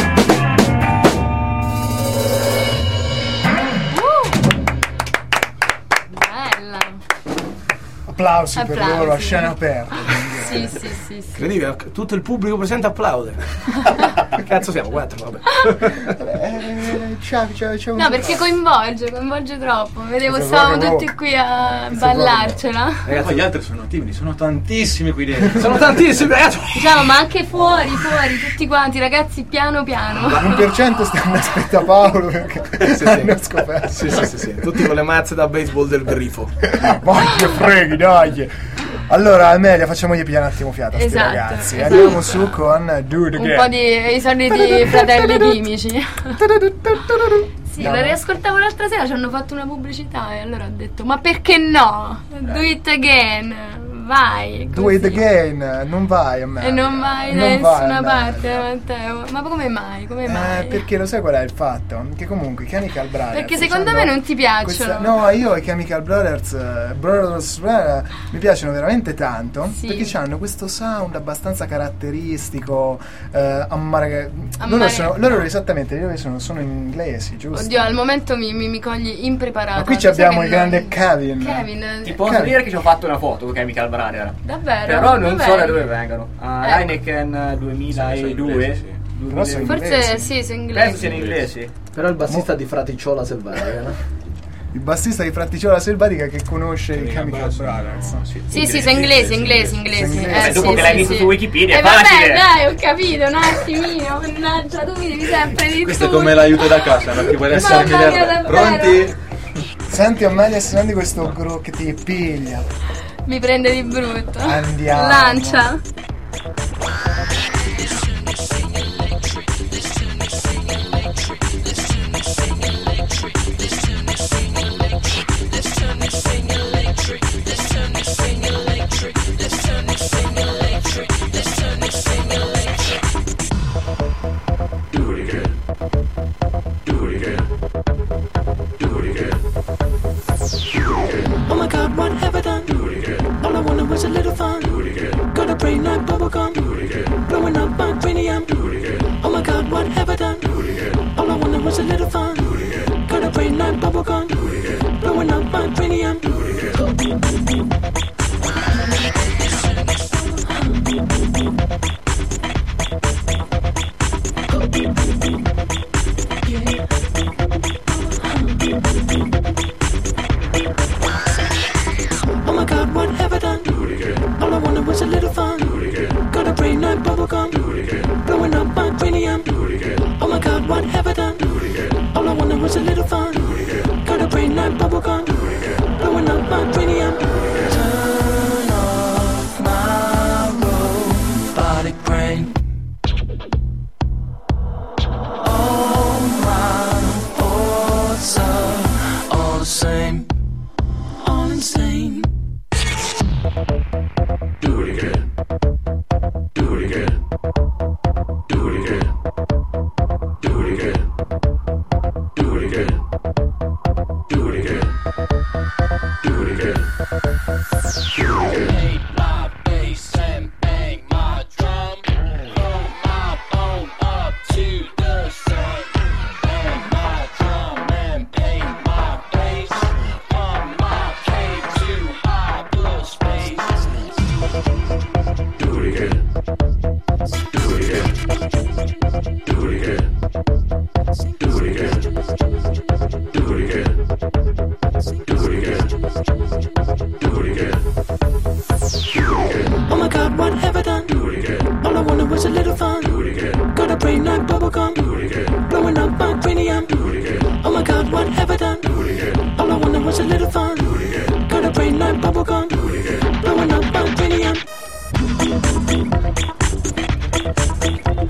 Speaker 3: Bella.
Speaker 2: Applausi per
Speaker 3: Applausi.
Speaker 2: loro a scena aperta.
Speaker 3: Sì.
Speaker 4: Incredibile, tutto il pubblico presente applaude. Che cazzo siamo? 4, vabbè.
Speaker 2: Ciao.
Speaker 3: No, perché coinvolge troppo. Vedevo,
Speaker 2: Questo
Speaker 3: stavamo
Speaker 2: proprio-
Speaker 3: tutti qui a
Speaker 2: questo
Speaker 3: ballarcela.
Speaker 5: Ragazzi, gli altri sono timidi, sono tantissimi qui dentro.
Speaker 4: Sono tantissimi, ragazzi.
Speaker 3: Diciamo, ma anche fuori, tutti quanti, ragazzi, piano.
Speaker 2: 1% stanno aspettando Paolo perché
Speaker 4: Sì.
Speaker 2: hanno scoperto.
Speaker 4: Sì. Tutti con le mazze da baseball del grifo.
Speaker 2: Ma che freghi, dai. Allora, Amelia, facciamogli pigliare un attimo fiato a sti
Speaker 3: Esatto,
Speaker 2: ragazzi.
Speaker 3: esatto.
Speaker 2: Andiamo su con Do It
Speaker 3: Un
Speaker 2: Again.
Speaker 3: po' di i soliti fratelli chimici. Sì,
Speaker 2: Andiamo.
Speaker 3: la riascoltavo l'altra sera, ci hanno fatto una pubblicità e allora ho detto, ma perché no? Do it again, vai.
Speaker 2: Do It
Speaker 3: così.
Speaker 2: Again, non vai a me.
Speaker 3: E non vai da
Speaker 2: Non vai,
Speaker 3: nessuna
Speaker 2: no.
Speaker 3: parte, Matteo. Ma come mai? Come mai?
Speaker 2: Perché lo sai qual è il fatto? Che comunque i Chemical Brothers.
Speaker 3: Perché secondo me
Speaker 2: hanno
Speaker 3: non ti piacciono.
Speaker 2: No, io i Chemical Brothers, mi piacciono veramente tanto.
Speaker 3: Sì.
Speaker 2: Perché hanno questo sound abbastanza caratteristico. Loro esattamente sono inglesi, giusto?
Speaker 3: Oddio, al momento mi cogli impreparata.
Speaker 2: Ma qui
Speaker 3: Lo sai
Speaker 2: abbiamo
Speaker 3: che
Speaker 2: il grande
Speaker 3: non-
Speaker 2: Kevin.
Speaker 10: Ti posso dire che ci ho fatto una foto con Chemical Brother.
Speaker 3: Davvero?
Speaker 10: Però non so
Speaker 3: Dov'è?
Speaker 10: da dove vengono. Heineken 2002.
Speaker 2: Però sono
Speaker 3: Forse
Speaker 2: inglesi.
Speaker 3: sì, sei
Speaker 10: Penso
Speaker 3: inglese.
Speaker 10: siano inglesi.
Speaker 4: Però il bassista di Fraticiola Selvatica, no?
Speaker 2: Il bassista di Fraticiola Selvatica che conosce i Chemical Brothers.
Speaker 3: Sì, sono inglesi.
Speaker 2: inglesi.
Speaker 10: Dopo che l'hai visto su Wikipedia, è
Speaker 3: vabbè,
Speaker 10: facile.
Speaker 3: dai, ho capito, un attimino. Mannaggia, tu mi devi sempre di
Speaker 5: Questo è
Speaker 3: tutto.
Speaker 5: come l'aiuto da casa, perché vuole essere
Speaker 3: Mamma mia,
Speaker 5: miliardario.
Speaker 3: davvero.
Speaker 5: Pronti?
Speaker 2: Senti Amelia, senti questo gru che ti piglia.
Speaker 3: Mi prende di brutto.
Speaker 2: Andiamo.
Speaker 3: Lancia.
Speaker 8: Oh my God, what have I done? All I wanted was a little fun. Got a brain like bubblegum. Blowing up my cranium. Oh my God, what have I done? All I wanted was a little fun. Got a brain like bubblegum. Blowing up my cranium. Oh my God, what have I done? All I wanted was a little fun. Got a brain like bubblegum. Blowing up my cranium. Oh my God, what have I done? All I wanted was a little fun. Got a brain like bubblegum. Blowing up my cranium. Turn off my robotic brain. All my thoughts are all the same. All insane.
Speaker 11: Do it again. Do it again. Do it again. Do it again. Do it again. Do it again. Do it again.
Speaker 8: Hate my bass and bang my drum. Throw my bone up to the sun. Bang my drum and bang my bass. On my cave to hyperspace.
Speaker 11: Do it again. Do it again. Do it again. Do it again. Do it again. Do it again. Do it again.
Speaker 8: Oh my God, what have I done?
Speaker 11: Do it again.
Speaker 8: All I wanted was a little fun.
Speaker 11: Do it again.
Speaker 8: Got a brain like bubblegum.
Speaker 11: Do it again.
Speaker 8: Blowing up my cranium.
Speaker 11: Do it again.
Speaker 8: Oh my God, what have I done?
Speaker 11: Do it again.
Speaker 8: All I wanted was a little fun.
Speaker 11: Do it again.
Speaker 8: Got a brain like bubblegum.
Speaker 11: Do it again.
Speaker 8: Blowing up my cranium.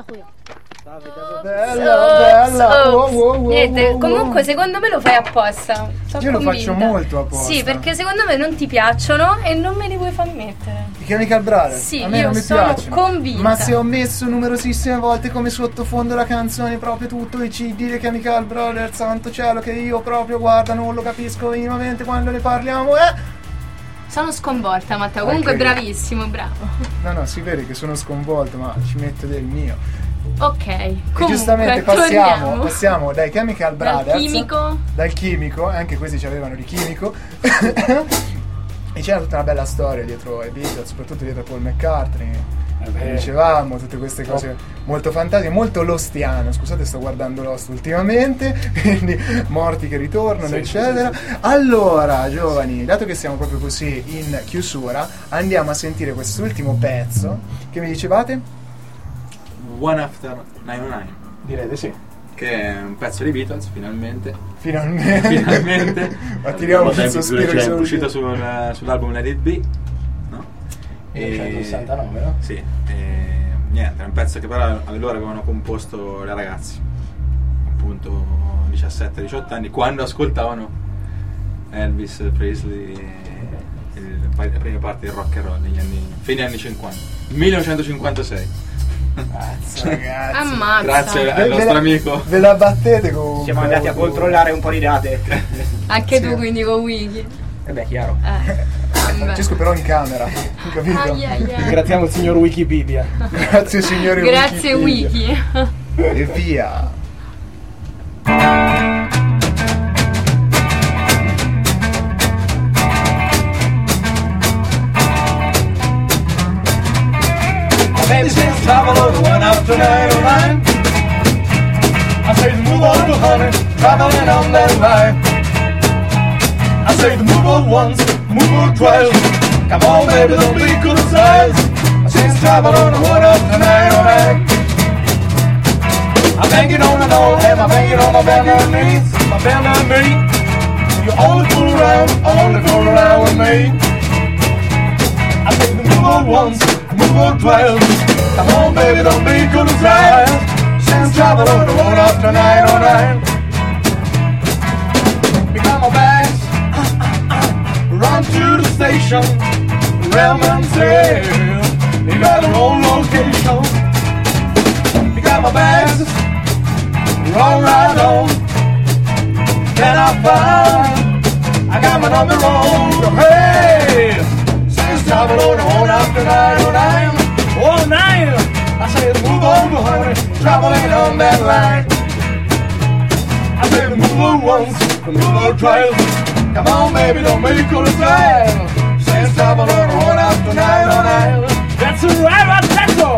Speaker 3: Niente, comunque secondo me lo fai apposta.
Speaker 2: Io lo faccio molto apposta.
Speaker 3: Sì, perché secondo me non ti piacciono e non me li vuoi far mettere.
Speaker 2: I Chemical Brothers?
Speaker 3: Sì,
Speaker 2: a me
Speaker 3: io
Speaker 2: non mi
Speaker 3: sono
Speaker 2: piacciono.
Speaker 3: convinta.
Speaker 2: Ma se ho messo numerosissime volte come sottofondo la canzone, proprio tutto i CD dei Chemical Brothers, santo cielo, che io proprio, guarda, non lo capisco minimamente quando ne parliamo,
Speaker 3: Sono sconvolta, Matteo. Comunque
Speaker 2: Anche io.
Speaker 3: bravissimo, bravo.
Speaker 2: No, si vede che sono sconvolto, ma ci metto del mio.
Speaker 3: Ok.
Speaker 2: E
Speaker 3: Comunque,
Speaker 2: giustamente passiamo dai Chemical Brothers,
Speaker 3: dal chimico,
Speaker 2: dal chimico, anche questi ci avevano di chimico. E c'era tutta una bella storia dietro ai Beatles, soprattutto dietro a Paul McCartney. Dicevamo tutte queste cose molto fantastiche, molto lostiano. Scusate, sto guardando Lost ultimamente, quindi morti che ritornano, eccetera. Allora, giovani, dato che siamo proprio così in chiusura, andiamo a sentire quest'ultimo pezzo. Che mi dicevate?
Speaker 5: One After 99.
Speaker 4: Direi di sì.
Speaker 5: Che è un pezzo di Beatles, finalmente.
Speaker 2: Ma tiriamo il sospiro che sono
Speaker 5: uscito sull'album Let It Be, no?
Speaker 4: 1969, no?
Speaker 5: Sì, niente, è un pezzo che però allora avevano composto le ragazze, appunto 17-18 anni, quando ascoltavano Elvis Presley e le prime parti del rock and roll negli anni, fine anni 50, 1956.
Speaker 2: Ragazzi,
Speaker 3: ammazza.
Speaker 5: Grazie al nostro amico.
Speaker 2: Ve la battete comunque.
Speaker 10: Siamo andati a controllare un po' di date.
Speaker 3: Anche tu quindi con Wiki.
Speaker 10: Beh, chiaro.
Speaker 2: Francesco però in camera, capito?
Speaker 4: Ringraziamo il signor Wikipedia.
Speaker 2: Grazie signore
Speaker 3: Grazie Wiki.
Speaker 2: E via.
Speaker 8: Baby says travel on one after 909. I say move on to honey, traveling on that line. I say move on once, move on twice. Come on baby, don't be criticized. I say travel on one after 909. I'm banging on the door, and I'm banging on my bending knees. My bending knee. You only fool around with me. I say move on once, move on twice. Come on baby, don't be good as right. Since travel on the road after 909. Pick up my bags, run to the station. Railman said, you got the wrong location. Pick up my bags, run right on. Then I find I got my number on. Hey, since travel on the road after 909. Oh, 9! I said move over, honey, traveling on that line. I said move over once, move over twice. Come on, baby, don't make all the time. Since travel on the road after 909. That's right, that's all.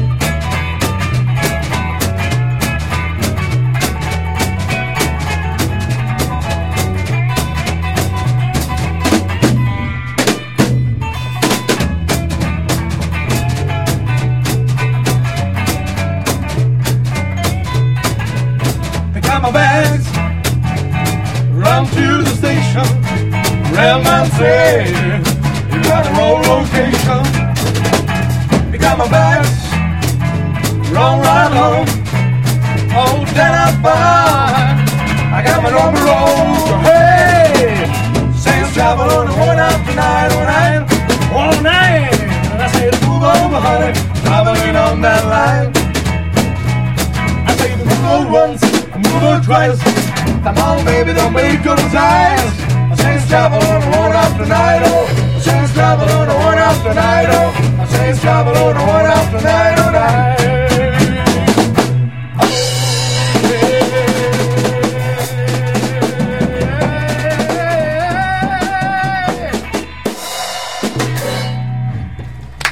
Speaker 8: My bags, run to the station. Railman said, you got the wrong location. Pick up my bags, run right home. Oh, then I find I got my number on. Hey, since travel on the one after 909. Oh, 9, and I said move over, honey, traveling on that line. I say the move once, move on twice. Come on, baby, don't make good times. I say travel on the one after 909. I say travel on the one after 909. I say travel on the one after 909.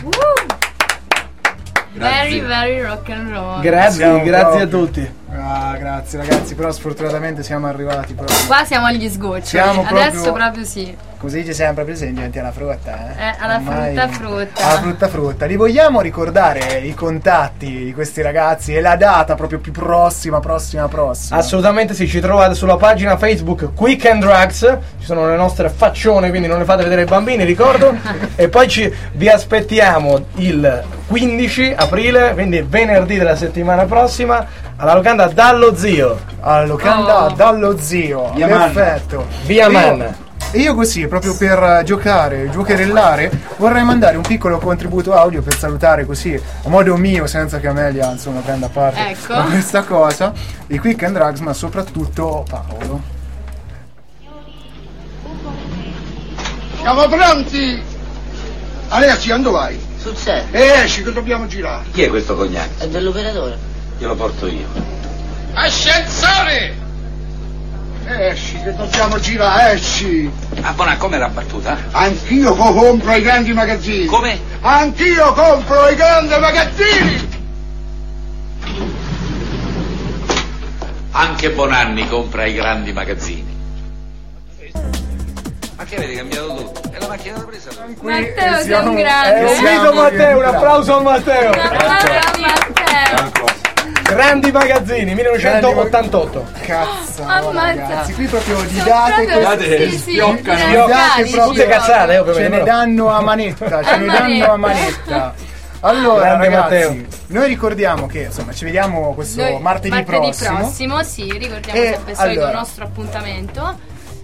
Speaker 3: Very, very rock and roll.
Speaker 4: Grazie a tutti.
Speaker 2: grazie ragazzi, però sfortunatamente siamo arrivati proprio.
Speaker 3: Qua siamo agli sgoccioli.
Speaker 2: Siamo
Speaker 3: Adesso proprio sì.
Speaker 2: Come si dice sempre, presenti alla frutta.
Speaker 3: Alla
Speaker 2: Ormai,
Speaker 3: frutta.
Speaker 2: Alla frutta. Li vogliamo ricordare i contatti di questi ragazzi e la data proprio più prossima?
Speaker 4: Assolutamente sì, ci trovate sulla pagina Facebook Quick and Drugs, ci sono le nostre faccione, quindi non le fate vedere ai bambini, ricordo. E poi vi aspettiamo il 15 aprile, quindi venerdì della settimana prossima, alla locanda Dallo Zio.
Speaker 2: Dallo Zio. Perfetto.
Speaker 4: Via Man.
Speaker 2: E io così, proprio per giocherellare, vorrei mandare un piccolo contributo audio per salutare così, a modo mio, senza che Amelia insomma prenda parte da questa cosa, i Quick and Drugs, ma soprattutto Paolo.
Speaker 12: Siamo pronti? Alessi, dove vai?
Speaker 13: Sul set.
Speaker 12: Esci che dobbiamo girare.
Speaker 13: Chi è questo cognac? È dell'operatore. Glielo porto io.
Speaker 12: Ascensore! Esci che dobbiamo girare, esci!
Speaker 13: Ah, buona, come la battuta?
Speaker 12: Anch'io compro i grandi magazzini!
Speaker 13: Come?
Speaker 12: Anch'io compro i grandi magazzini!
Speaker 13: Anche Bonanni compra i grandi magazzini. Ma che avete cambiato tutto? È la macchina da presa?
Speaker 3: Matteo, sei un grande!
Speaker 4: È uscito Matteo, un applauso a Matteo!
Speaker 3: Un applauso a Matteo!
Speaker 4: Grandi magazzini, 1988.
Speaker 2: Cazzo,
Speaker 3: ammazza.
Speaker 2: Ragazzi, qui proprio di date
Speaker 4: schioccano. Tutte cazzate,
Speaker 2: ce ne danno a manetta, Allora
Speaker 4: grande
Speaker 2: ragazzi,
Speaker 4: Matteo.
Speaker 2: noi ricordiamo che insomma ci vediamo questo martedì prossimo.
Speaker 3: Sì, ricordiamo sempre il solito nostro appuntamento.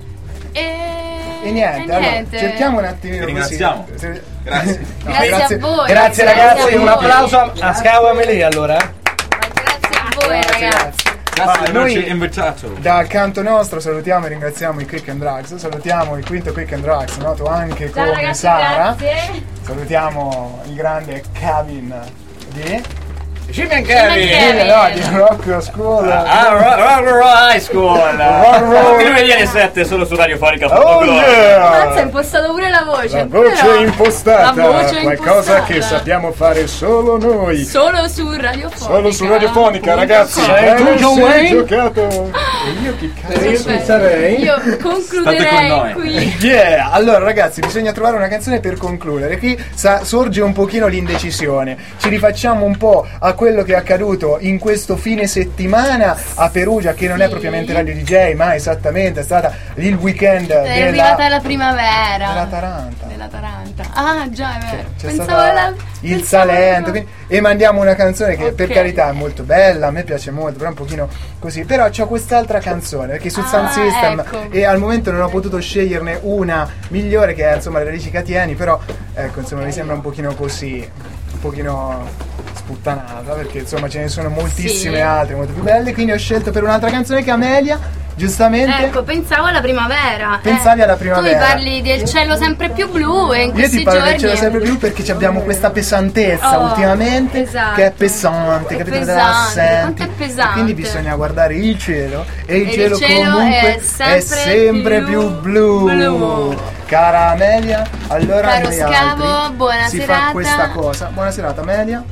Speaker 3: E
Speaker 2: niente, allora, cerchiamo un attimino.
Speaker 5: Ringraziamo. Grazie.
Speaker 3: Grazie a voi.
Speaker 4: Grazie ragazzi, un applauso a Scavo Amelie allora.
Speaker 3: Voi ragazzi.
Speaker 5: Grazie, noi invitato.
Speaker 2: Dal canto nostro salutiamo e ringraziamo i Quick and Drugs, salutiamo il quinto Quick and Drugs, noto anche
Speaker 3: ciao,
Speaker 2: come
Speaker 3: ragazzi,
Speaker 2: Sara.
Speaker 3: grazie.
Speaker 2: Salutiamo il grande Kevin di
Speaker 4: Jimmy and Kevin
Speaker 2: di Rock School.
Speaker 10: Rock High School. Lunedì alle 7 solo su Radiofonica.
Speaker 3: Mazza, è impostato pure la voce.
Speaker 2: La voce impostata. Qualcosa che sappiamo fare solo noi.
Speaker 3: Solo su Radiofonica.
Speaker 2: Solo su Radiofonica, ragazzi.
Speaker 4: Tu John Wayne?
Speaker 2: Giocato. E io che cazzo
Speaker 4: sarei?
Speaker 3: Io concluderei qui.
Speaker 2: Yeah, allora ragazzi, bisogna trovare una canzone per concludere. Qui sorge un pochino l'indecisione. Ci rifacciamo un po' a quello che è accaduto in questo fine settimana a Perugia, che non è propriamente Radio DJ, ma esattamente è stata il weekend
Speaker 3: è arrivata la primavera
Speaker 2: della Taranta.
Speaker 3: Ah già, è vero.
Speaker 2: C'è
Speaker 3: Pensavo
Speaker 2: il Salento, e mandiamo una canzone che per carità è molto bella, a me piace molto, però un pochino così. Però c'ho quest'altra canzone perché su Sound System e al momento non ho potuto sceglierne una migliore, che è insomma le Radici Catieni, però ecco insomma mi sembra un pochino così, un pochino sputtanata, perché insomma ce ne sono moltissime altre molto più belle, quindi ho scelto per un'altra canzone che Amelia giustamente
Speaker 3: pensavo alla primavera.
Speaker 2: Pensavi alla primavera.
Speaker 3: Tu mi parli del cielo sempre più blu e in questi
Speaker 2: io ti parlo
Speaker 3: giorni
Speaker 2: del cielo sempre più blu perché abbiamo questa pesantezza ultimamente, che è pesante, capito?
Speaker 3: Quanto è pesante.
Speaker 2: Quindi bisogna guardare il cielo e il cielo
Speaker 3: è
Speaker 2: comunque sempre più blu. Cara Amelia, allora
Speaker 3: caro
Speaker 2: noi
Speaker 3: Scavo,
Speaker 2: altri
Speaker 3: buona
Speaker 2: si
Speaker 3: serata.
Speaker 2: fa questa cosa. Buona serata Amelia.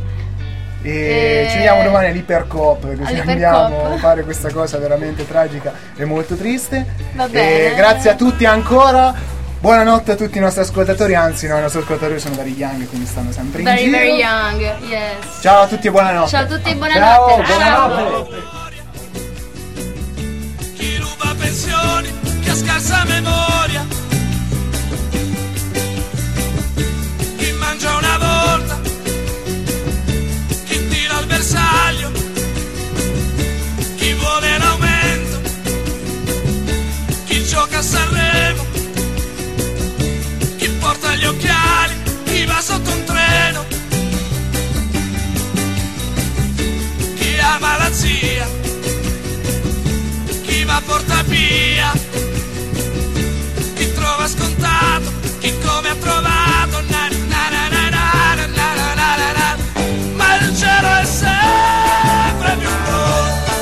Speaker 2: E ci vediamo domani all'Ipercoop, così andiamo a fare questa cosa veramente tragica e molto triste.
Speaker 3: Va bene.
Speaker 2: Grazie a tutti ancora. Buonanotte a tutti i nostri ascoltatori, anzi no, i nostri ascoltatori sono very young, quindi stanno sempre in giro.
Speaker 3: Very young, yes.
Speaker 2: Ciao a tutti e buonanotte.
Speaker 3: Ciao a tutti e buonanotte.
Speaker 2: Ciao, buonanotte.
Speaker 14: Chi ruba pensioni, chi ha scarsa memoria, chi mangia una volta, chi tira al bersaglio, chi vuole l'aumento, chi gioca a Sanremo, chi porta gli occhiali, chi va sotto un treno, chi ama la zia, chi va porta via, chi trova scontato, chi come ha trovato, ma il cielo è sempre più blu,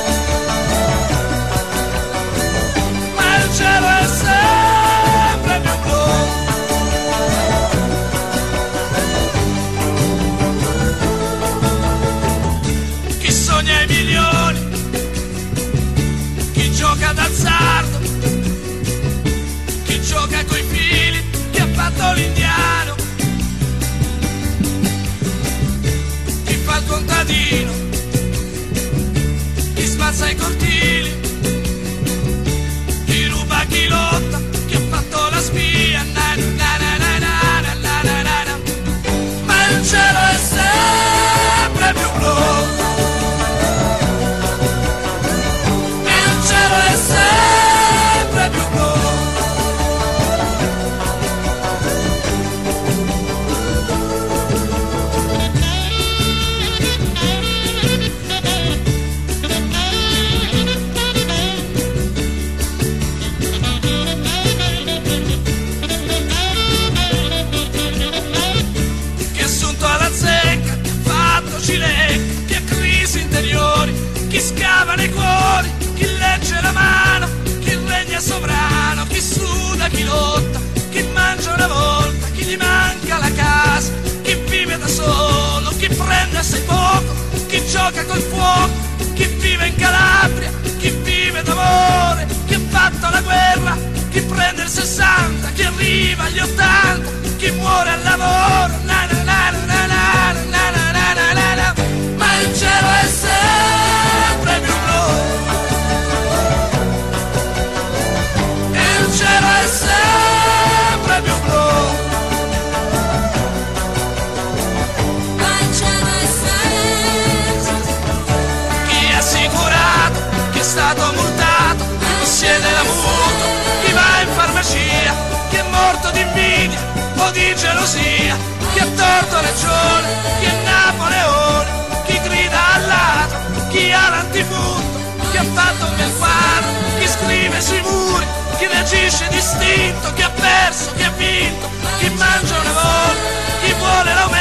Speaker 14: ma il cielo è sempre più blu. Chi sogna i milioni, gioca col fuoco, chi vive in Calabria, chi vive d'amore, chi ha fatto la guerra, chi prende il 60, chi arriva agli 80, chi muore al lavoro, na na na na na na na na na na na. Ma il cielo è sempre più blu, il cielo è sempre più blu. Chi è stato multato, possiede la mutua, chi va in farmacia, chi è morto di invidia o di gelosia, chi ha torto ragione, chi è Napoleone, chi grida al ladro, chi ha l'antifurto, chi ha fatto un bel quadro, chi scrive sui muri, chi reagisce distinto, chi ha perso, chi ha vinto, chi mangia una volta, chi vuole l'aumento,